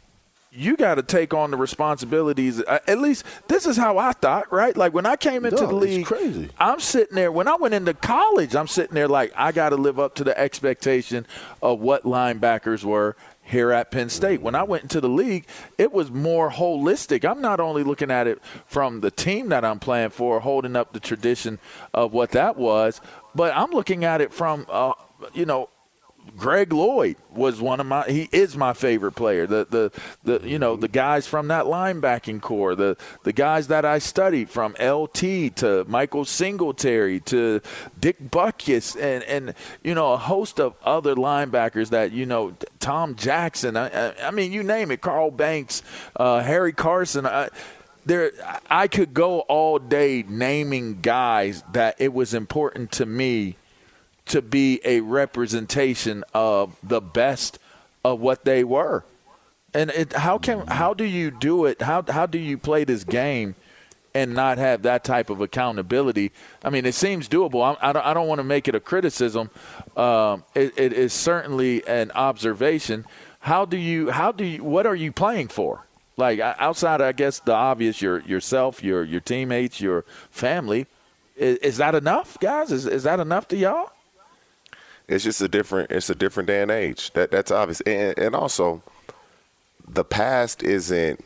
you gotta take on the responsibilities. At least this is how I thought, right? Like when I came into no, the league, it's crazy. I'm sitting there. When I went into college, I'm sitting there like I got to live up to the expectation of what linebackers were here at Penn State. When I went into the league, it was more holistic. I'm not only looking at it from the team that I'm playing for, holding up the tradition of what that was, but I'm looking at it from, uh, you know, Greg Lloyd was one of my – he is my favorite player. The, the the you know, the guys from that linebacking core, the, the guys that I studied from L T to Michael Singletary to Dick Butkus and, and, you know, a host of other linebackers that, you know, Tom Jackson. I, I mean, you name it, Carl Banks, uh, Harry Carson. I, there, I could go all day naming guys that it was important to me to be a representation of the best of what they were. And it, how can how do you do it? How how do you play this game and not have that type of accountability? I mean, it seems doable. I, I don't, I don't want to make it a criticism. Um, it, it is certainly an observation. How do you how do you what are you playing for? Like outside, I guess the obvious, your yourself, your your teammates, your family. Is, is that enough, guys? Is is that enough to y'all? It's just a different. It's a different day and age. That that's obvious, and, and also, the past isn't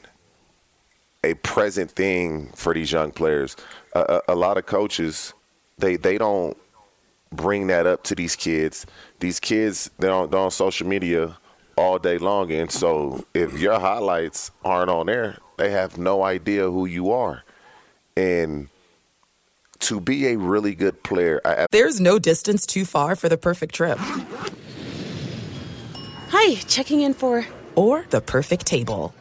a present thing for these young players. Uh, a, a lot of coaches, they they don't bring that up to these kids. These kids, they're on, they're on social media all day long, and so if your highlights aren't on there, they have no idea who you are, and to be a really good player. I, There's no distance too far for the perfect trip. Hi, checking in for... Or the perfect table.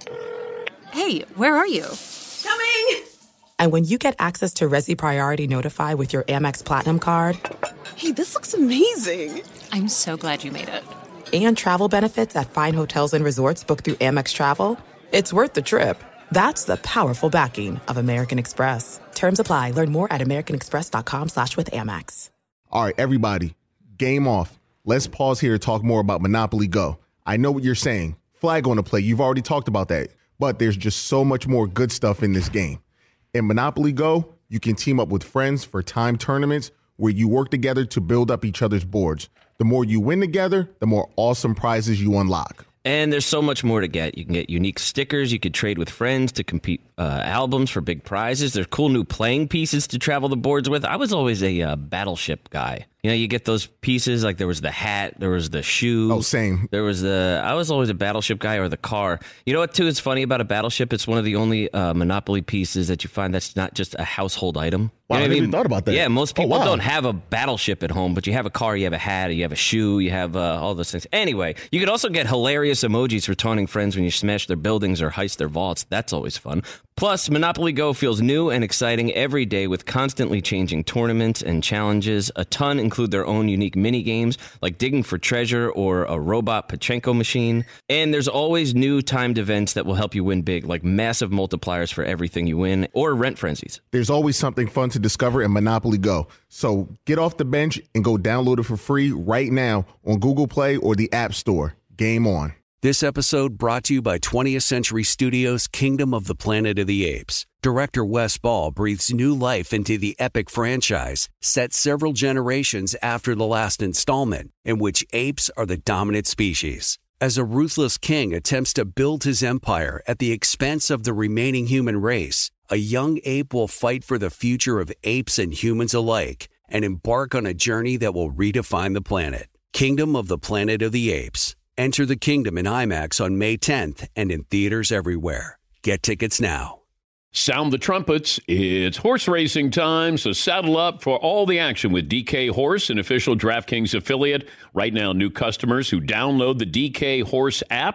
Hey, where are you? Coming! And when you get access to Resi Priority Notify with your Amex Platinum card... Hey, this looks amazing. I'm so glad you made it. And travel benefits at fine hotels and resorts booked through Amex Travel, it's worth the trip. That's the powerful backing of American Express. Terms apply. Learn more at americanexpress.com slash with Amex. All right, everybody, game off. Let's pause here to talk more about Monopoly Go. I know what you're saying. Flag on the play. You've already talked about that. But there's just so much more good stuff in this game. In Monopoly Go, you can team up with friends for time tournaments where you work together to build up each other's boards. The more you win together, the more awesome prizes you unlock. And there's so much more to get. You can get unique stickers. You could trade with friends to compete uh, albums for big prizes. There's cool new playing pieces to travel the boards with. I was always a uh, Battleship guy. You know, you get those pieces, like there was the hat, there was the shoe. Oh, same. There was the, I was always a Battleship guy, or the car. You know what, too, is funny about a Battleship? It's one of the only uh, Monopoly pieces that you find that's not just a household item. Wow, You know I what never even thought about that. Yeah, most people Oh, wow. don't have a Battleship at home, but you have a car, you have a hat, you have a shoe, you have uh, all those things. Anyway, you could also get hilarious emojis for taunting friends when you smash their buildings or heist their vaults. That's always fun. Plus, Monopoly Go feels new and exciting every day with constantly changing tournaments and challenges. A ton include their own unique mini games like digging for treasure or a robot Pachinko machine. And there's always new timed events that will help you win big, like massive multipliers for everything you win or rent frenzies. There's always something fun to discover in Monopoly Go. So get off the bench and go download it for free right now on Google Play or the App Store. Game on. This episode brought to you by twentieth Century Studios' Kingdom of the Planet of the Apes. Director Wes Ball breathes new life into the epic franchise, set several generations after the last installment, in which apes are the dominant species. As a ruthless king attempts to build his empire at the expense of the remaining human race, a young ape will fight for the future of apes and humans alike and embark on a journey that will redefine the planet. Kingdom of the Planet of the Apes. Enter the kingdom in IMAX on May tenth and in theaters everywhere. Get tickets now. Sound the trumpets. It's horse racing time, so saddle up for all the action with D K Horse, an official DraftKings affiliate. Right now, new customers who download the D K Horse app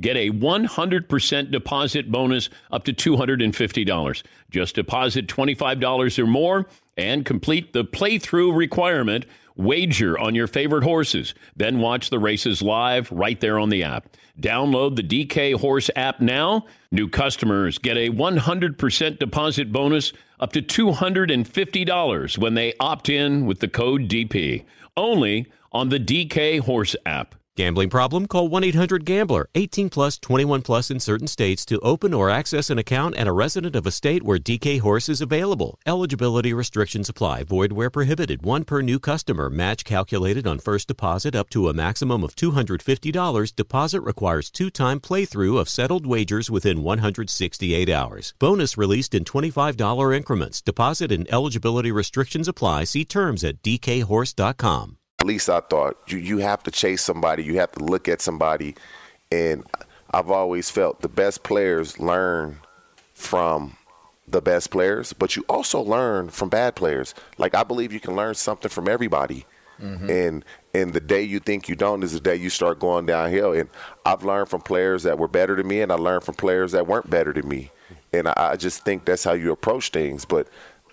get a one hundred percent deposit bonus up to two hundred fifty dollars. Just deposit twenty-five dollars or more and complete the playthrough requirement. Wager on your favorite horses. Then watch the races live right there on the app. Download the D K Horse app now. New customers get a one hundred percent deposit bonus up to two hundred fifty dollars when they opt in with the code D P. Only on the D K Horse app. Gambling problem? Call one eight hundred gambler. eighteen plus, twenty-one plus in certain states to open or access an account and a resident of a state where D K Horse is available. Eligibility restrictions apply. Void where prohibited. One per new customer. Match calculated on first deposit up to a maximum of two hundred fifty dollars. Deposit requires two-time playthrough of settled wagers within one hundred sixty-eight hours. Bonus released in twenty-five dollars increments. Deposit and eligibility restrictions apply. See terms at d k horse dot com. At least I thought you, you have to chase somebody. You have to look at somebody. And I've always felt the best players learn from the best players, but you also learn from bad players. Like, I believe you can learn something from everybody. Mm-hmm. And and the day you think you don't is the day you start going downhill. And I've learned from players that were better than me, and I learned from players that weren't better than me. And I, I just think that's how you approach things. But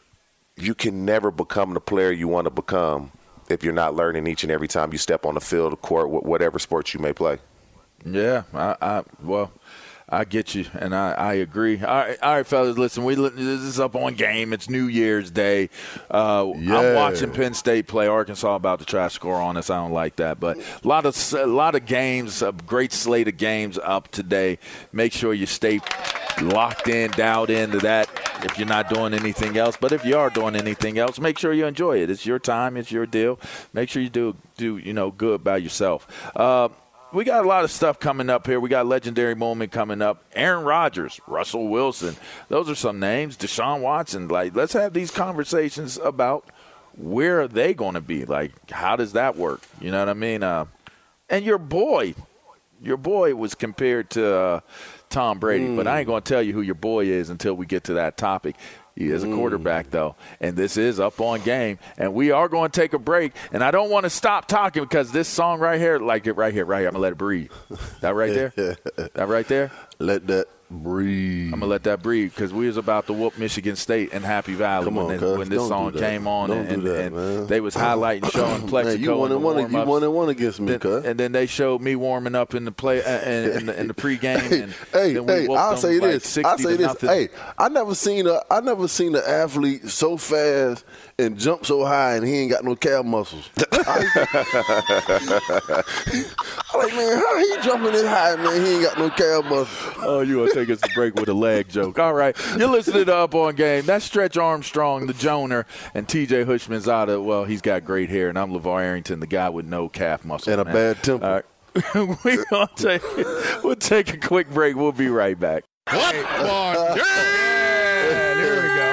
you can never become the player you want to become if you're not learning each and every time you step on the field, court, whatever sports you may play. Yeah, I, I well, I get you, and I, I agree. All right, all right, fellas, listen, we this is Up On Game. It's New Year's Day. Uh, yeah. I'm watching Penn State play. Arkansas about to try to score on us. I don't like that, but a lot of a lot of games, a great slate of games up today. Make sure you stay locked in, dialed into that if you're not doing anything else. But if you are doing anything else, make sure you enjoy it. It's your time. It's your deal. Make sure you do, do you know, good by yourself. Uh, we got a lot of stuff coming up here. We got legendary moment coming up. Aaron Rodgers, Russell Wilson. Those are some names. Deshaun Watson. Like, let's have these conversations about where are they going to be? Like, how does that work? You know what I mean? Uh, and your boy, your boy was compared to uh, – Tom Brady, mm. but I ain't going to tell you who your boy is until we get to that topic. He is a mm. quarterback, though, and this is Up On Game, and we are going to take a break, and I don't want to stop talking because this song right here, like it right here, right here, I'm going to let it breathe. That right there? That right there? Let that breathe. I'm going to let that breathe because we was about to whoop Michigan State in Happy Valley Come when, on, they, when this Don't song came on, Don't and, that, and they was highlighting, showing Plexico. Man, you one and one, you one and one against me, then, and then they showed me warming up in the play uh, in, in, the, in the pregame. And hey, then we hey, I'll say like this. I'll say this. Nothing. Hey, I never seen a I never seen an athlete so fast and jump so high, and he ain't got no calf muscles. I'm like, man, how he jumping this high, man? He ain't got no calf muscles. Oh, you want to take us a break with a leg joke. All right. You're listening to Up On Game. That's Stretch Armstrong, the Joner, and T J Hushmanzada. Well, he's got great hair, and I'm LeVar Arrington, the guy with no calf muscle. And a man. bad temper. All right. we gonna take, we'll take a quick break. We'll be right back. Up On Game! Here we go.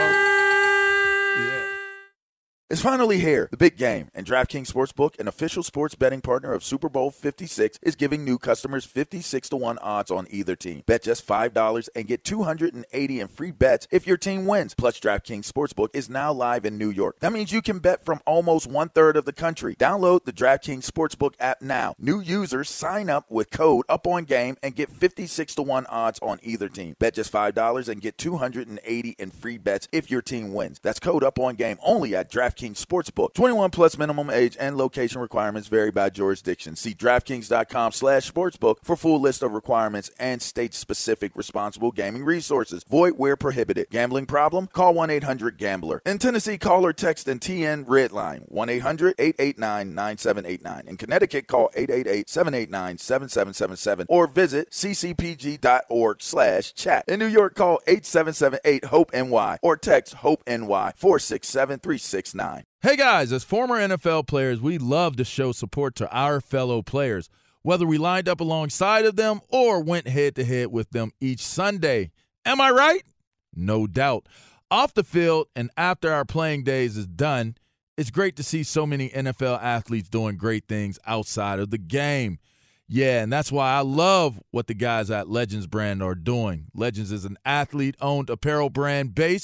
It's finally here. The big game. And DraftKings Sportsbook, an official sports betting partner of Super Bowl fifty-six, is giving new customers fifty-six to one odds on either team. Bet just five dollars and get two hundred eighty in free bets if your team wins. Plus, DraftKings Sportsbook is now live in New York. That means you can bet from almost one-third of the country. Download the DraftKings Sportsbook app now. New users sign up with code UPONGAME and get fifty-six to one odds on either team. Bet just five dollars and get two hundred eighty in free bets if your team wins. That's code UPONGAME only at DraftKings Sportsbook. twenty-one plus minimum age and location requirements vary by jurisdiction. See DraftKings.com slash sportsbook for full list of requirements and state-specific responsible gaming resources. Void where prohibited. Gambling problem? Call one eight hundred gambler. In Tennessee, call or text and T N Red Line one eight hundred eight eight nine nine seven eight nine. In Connecticut, call eight eight eight seven eight nine seven seven seven seven or visit ccpg.org slash chat. In New York, call eight seven seven eight HOPE N Y or text HOPE N Y four six seven three six nine. Hey guys, as former N F L players, we love to show support to our fellow players, whether we lined up alongside of them or went head-to-head with them each Sunday. Am I right? No doubt. Off the field and after our playing days is done, it's great to see so many N F L athletes doing great things outside of the game. Yeah, and that's why I love what the guys at Legends brand are doing. Legends is an athlete-owned apparel brand based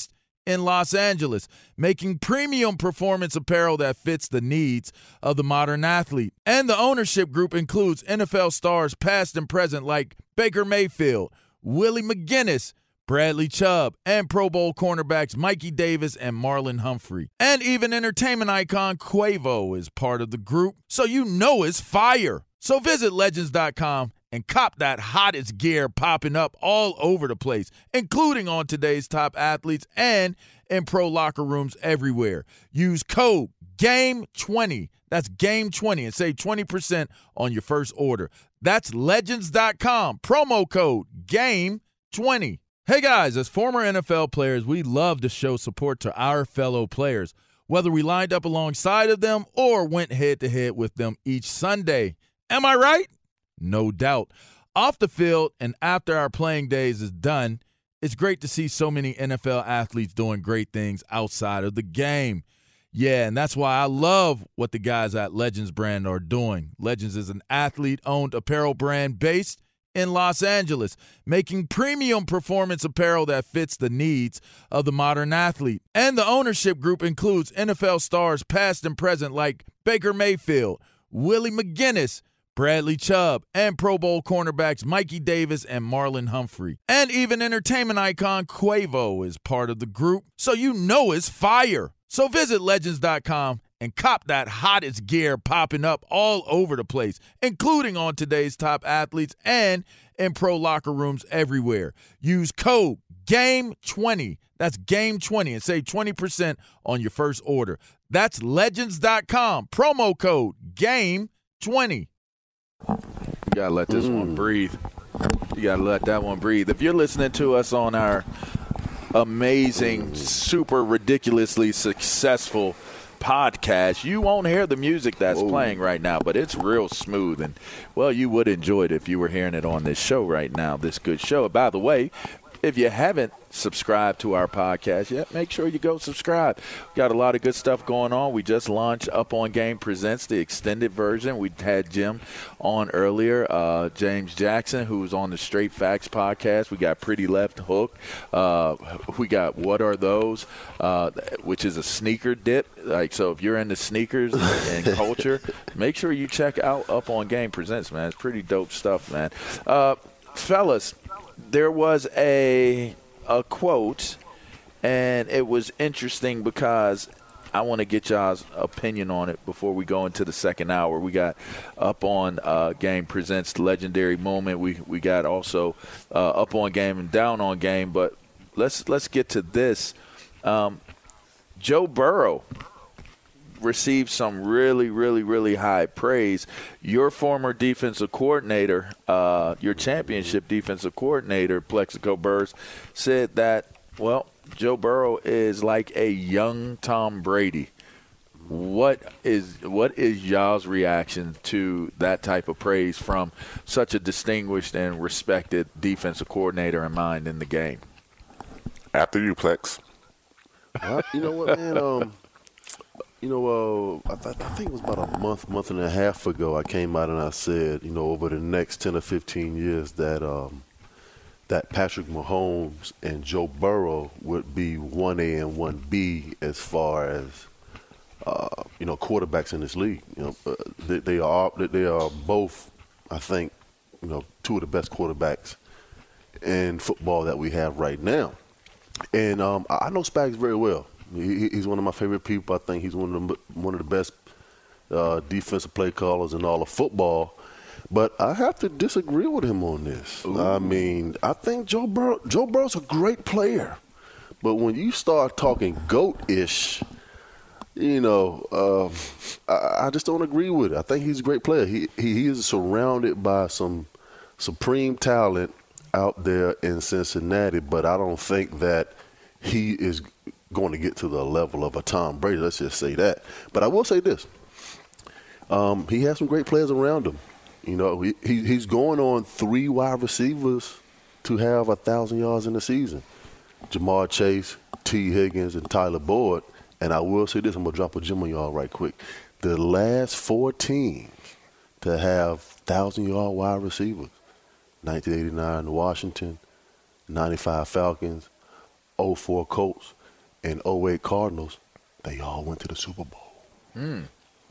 in Los Angeles, making premium performance apparel that fits the needs of the modern athlete. And the ownership group includes N F L stars past and present like Baker Mayfield, Willie McGinnis, Bradley Chubb, and Pro Bowl cornerbacks Mikey Davis and Marlon Humphrey. And even entertainment icon Quavo is part of the group, so you know it's fire. So visit legends dot com and cop that hottest gear popping up all over the place, including on today's top athletes and in pro locker rooms everywhere. Use code game twenty, that's game twenty, and save twenty percent on your first order. That's legends dot com, promo code game twenty. Hey guys, as former N F L players, we love to show support to our fellow players, whether we lined up alongside of them or went head-to-head with them each Sunday. Am I right? No doubt. Off the field and after our playing days is done, it's great to see so many N F L athletes doing great things outside of the game. Yeah, and that's why I love what the guys at Legends brand are doing. Legends is an athlete-owned apparel brand based in Los Angeles, making premium performance apparel that fits the needs of the modern athlete. And the ownership group includes N F L stars past and present like Baker Mayfield, Willie McGinnis, Bradley Chubb, and Pro Bowl cornerbacks Mikey Davis and Marlon Humphrey. And even entertainment icon Quavo is part of the group, so you know it's fire. So visit legends dot com and cop that hottest gear popping up all over the place, including on today's top athletes and in pro locker rooms everywhere. Use code game twenty, that's game twenty, and save twenty percent on your first order. That's legends dot com, promo code game twenty. You got to let this mm. one breathe. You got to let that one breathe. If you're listening to us on our amazing, super ridiculously successful podcast, you won't hear the music that's Whoa. playing right now, but it's real smooth. And, well, you would enjoy it if you were hearing it on this show right now, this good show. By the way, if you haven't subscribed to our podcast yet, make sure you go subscribe. We've got a lot of good stuff going on. We just launched Up On Game Presents, the extended version. We had Jim on earlier, uh, James Jackson, who's on the Straight Facts podcast. We got Pretty Left Hook. Uh, we got What Are Those, uh, which is a sneaker dip. Like, so if you're into sneakers and culture, make sure you check out Up On Game Presents, man. It's pretty dope stuff, man. Uh, fellas, there was a a quote, and it was interesting because I want to get y'all's opinion on it before we go into the second hour. We got Up On uh, Game Presents the Legendary Moment. We we got also uh, Up On Game and Down On Game. But let's let's get to this. Um, Joe Burrow received some really, really, really high praise. Your former defensive coordinator, uh, your championship defensive coordinator, Plexico Burress, said that, well, Joe Burrow is like a young Tom Brady. What is what is y'all's reaction to that type of praise from such a distinguished and respected defensive coordinator and mind in the game? After you, Plex. Uh, you know what, man? Um, You know, uh, I, th- I think it was about a month, month and a half ago, I came out and I said, you know, over the next ten or fifteen years that um, that Patrick Mahomes and Joe Burrow would be one A and one B as far as, uh, you know, quarterbacks in this league. You know, uh, they, they are they are both, I think, you know, two of the best quarterbacks in football that we have right now. And um, I know Spags very well. He, he's one of my favorite people. I think he's one of the, one of the best uh, defensive play callers in all of football. But I have to disagree with him on this. Ooh. I mean, I think Joe Burrow, Joe Burrow's a great player. But when you start talking GOAT-ish, you know, uh, I, I just don't agree with it. I think he's a great player. He, he, he is surrounded by some supreme talent out there in Cincinnati, but I don't think that he is – going to get to the level of a Tom Brady. Let's just say that. But I will say this. Um, he has some great players around him. You know, he, he he's going on three wide receivers to have one thousand yards in the season. Jamar Chase, T. Higgins, and Tyler Boyd. And I will say this. I'm going to drop a gem on y'all right quick. The last four teams to have one thousand-yard wide receivers, nineteen eighty-nine Washington, ninety-five Falcons, oh four Colts, and oh eight Cardinals, they all went to the Super Bowl. Mm.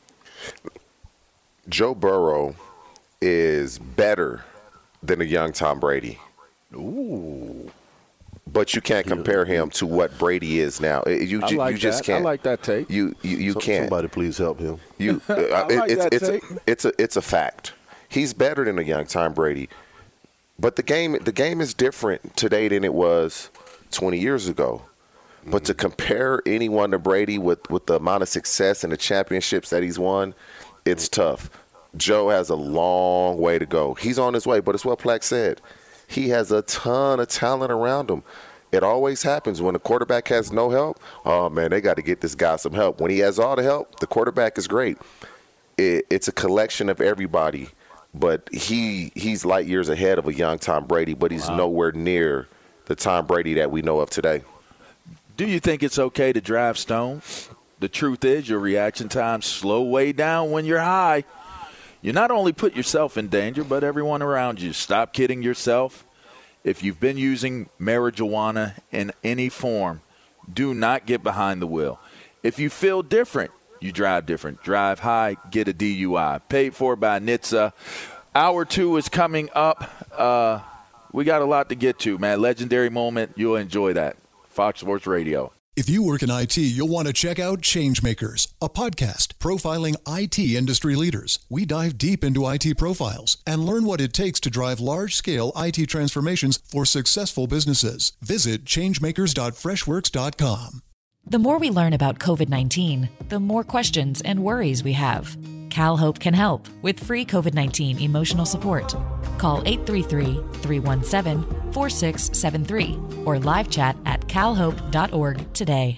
Joe Burrow is better than a young Tom Brady. Ooh. But you can't compare him to what Brady is now. You, I you, like you just that. can't. I like that take. You you, you So, can't. Somebody please help him. You, uh, I like it's, that it's, take. a, it's a it's a fact. He's better than a young Tom Brady. But the game the game is different today than it was twenty years ago. Mm-hmm. But to compare anyone to Brady with, with the amount of success and the championships that he's won, it's tough. Joe has a long way to go. He's on his way, but it's what Plack said. He has a ton of talent around him. It always happens when a quarterback has no help. Oh, man, they got to get this guy some help. When he has all the help, the quarterback is great. It, it's a collection of everybody, but he he's light years ahead of a young Tom Brady, but he's wow. nowhere near the Tom Brady that we know of today. Do you think it's okay to drive stone? The truth is your reaction times slow way down when you're high. You not only put yourself in danger, but everyone around you. Stop kidding yourself. If you've been using marijuana in any form, do not get behind the wheel. If you feel different, you drive different. Drive high, get a D U I. Paid for by N H T S A. Hour two is coming up. Uh, we got a lot to get to, man. Legendary moment. You'll enjoy that. Fox Sports Radio. If you work in I T, you'll want to check out Changemakers, a podcast profiling I T industry leaders. We dive deep into I T profiles and learn what it takes to drive large-scale I T transformations for successful businesses. Visit changemakers dot freshworks dot com. The more we learn about covid nineteen, the more questions and worries we have. CalHope can help with free covid nineteen emotional support. Call eight three three, three one seven, four six seven three or live chat at cal hope dot org today.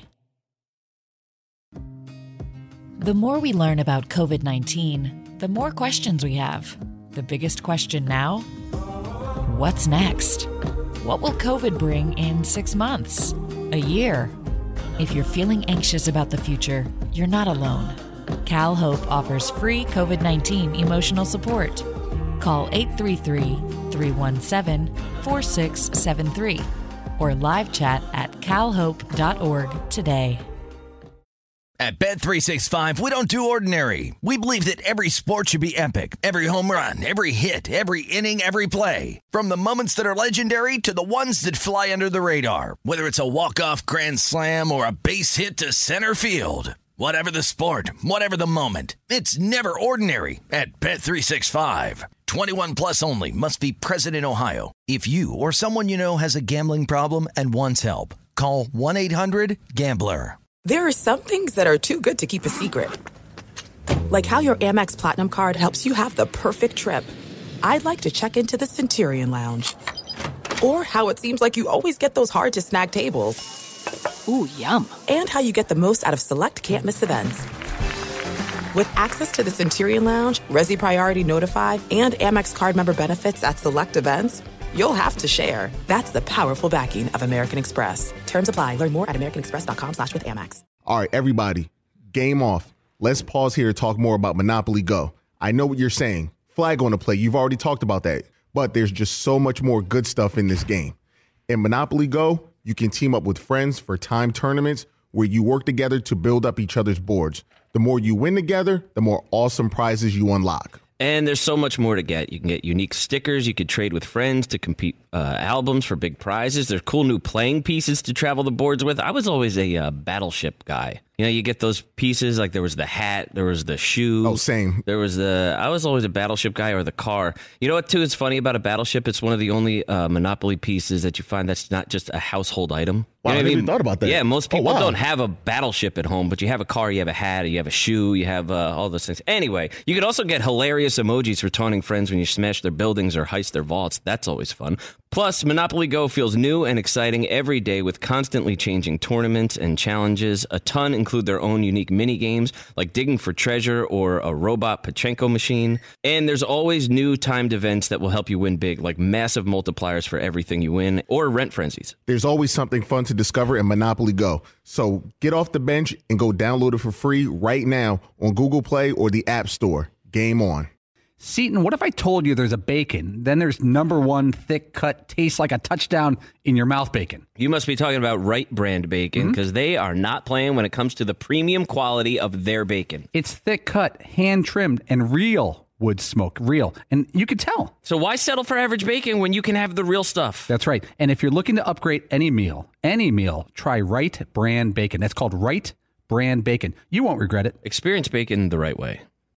The more we learn about covid nineteen, the more questions we have. The biggest question now? What's next? What will COVID bring in six months? A year? If you're feeling anxious about the future, you're not alone. CalHope offers free covid nineteen emotional support. Call eight three three, three one seven, four six seven three or live chat at cal hope dot org today. At Bet three sixty-five, we don't do ordinary. We believe that every sport should be epic. Every home run, every hit, every inning, every play. From the moments that are legendary to the ones that fly under the radar. Whether it's a walk-off grand slam or a base hit to center field. Whatever the sport, whatever the moment, it's never ordinary at Bet three sixty-five. twenty-one plus only. Must be present in Ohio. If you or someone you know has a gambling problem and wants help, call one eight hundred gambler. There are some things that are too good to keep a secret. Like how your Amex Platinum card helps you have the perfect trip. I'd like to check into the Centurion Lounge. Or how it seems like you always get those hard-to-snag tables. Ooh, yum. And how you get the most out of select can't-miss events. With access to the Centurion Lounge, Resi Priority Notified, and Amex card member benefits at select events, you'll have to share. That's the powerful backing of American Express. Terms apply. Learn more at americanexpress.com slash with Amex. All right, everybody, game off. Let's pause here to talk more about Monopoly Go. I know what you're saying. Flag on the play. You've already talked about that. But there's just so much more good stuff in this game. In Monopoly Go, you can team up with friends for timed tournaments where you work together to build up each other's boards. The more you win together, the more awesome prizes you unlock. And there's so much more to get. You can get unique stickers. You could trade with friends to compete uh, albums for big prizes. There's cool new playing pieces to travel the boards with. I was always a uh, Battleship guy. You know, you get those pieces, like there was the hat, there was the shoe. Oh, same. There was the, I was always a Battleship guy or the car. You know what, too, is funny about a Battleship? It's one of the only uh, Monopoly pieces that you find that's not just a household item. Wow, You know I what never mean? even thought about that. Yeah, most people oh, wow. don't have a Battleship at home, but you have a car, you have a hat, you have a shoe, you have uh, all those things. Anyway, you could also get hilarious emojis for taunting friends when you smash their buildings or heist their vaults. That's always fun. Plus, Monopoly Go feels new and exciting every day with constantly changing tournaments and challenges. A ton include their own unique mini games like digging for treasure or a robot Pachinko machine. And there's always new timed events that will help you win big, like massive multipliers for everything you win or rent frenzies. There's always something fun to discover in Monopoly Go. So get off the bench and go download it for free right now on Google Play or the App Store. Game on. Seton, what if I told you there's a bacon, then there's number one thick cut, tastes like a touchdown in your mouth bacon? You must be talking about Wright brand bacon because mm-hmm. they are not playing when it comes to the premium quality of their bacon. It's thick cut, hand trimmed, and real wood smoke. Real. And you can tell. So why settle for average bacon when you can have the real stuff? That's right. And if you're looking to upgrade any meal, any meal, try Wright brand bacon. That's called Wright brand bacon. You won't regret it. Experience bacon the right way.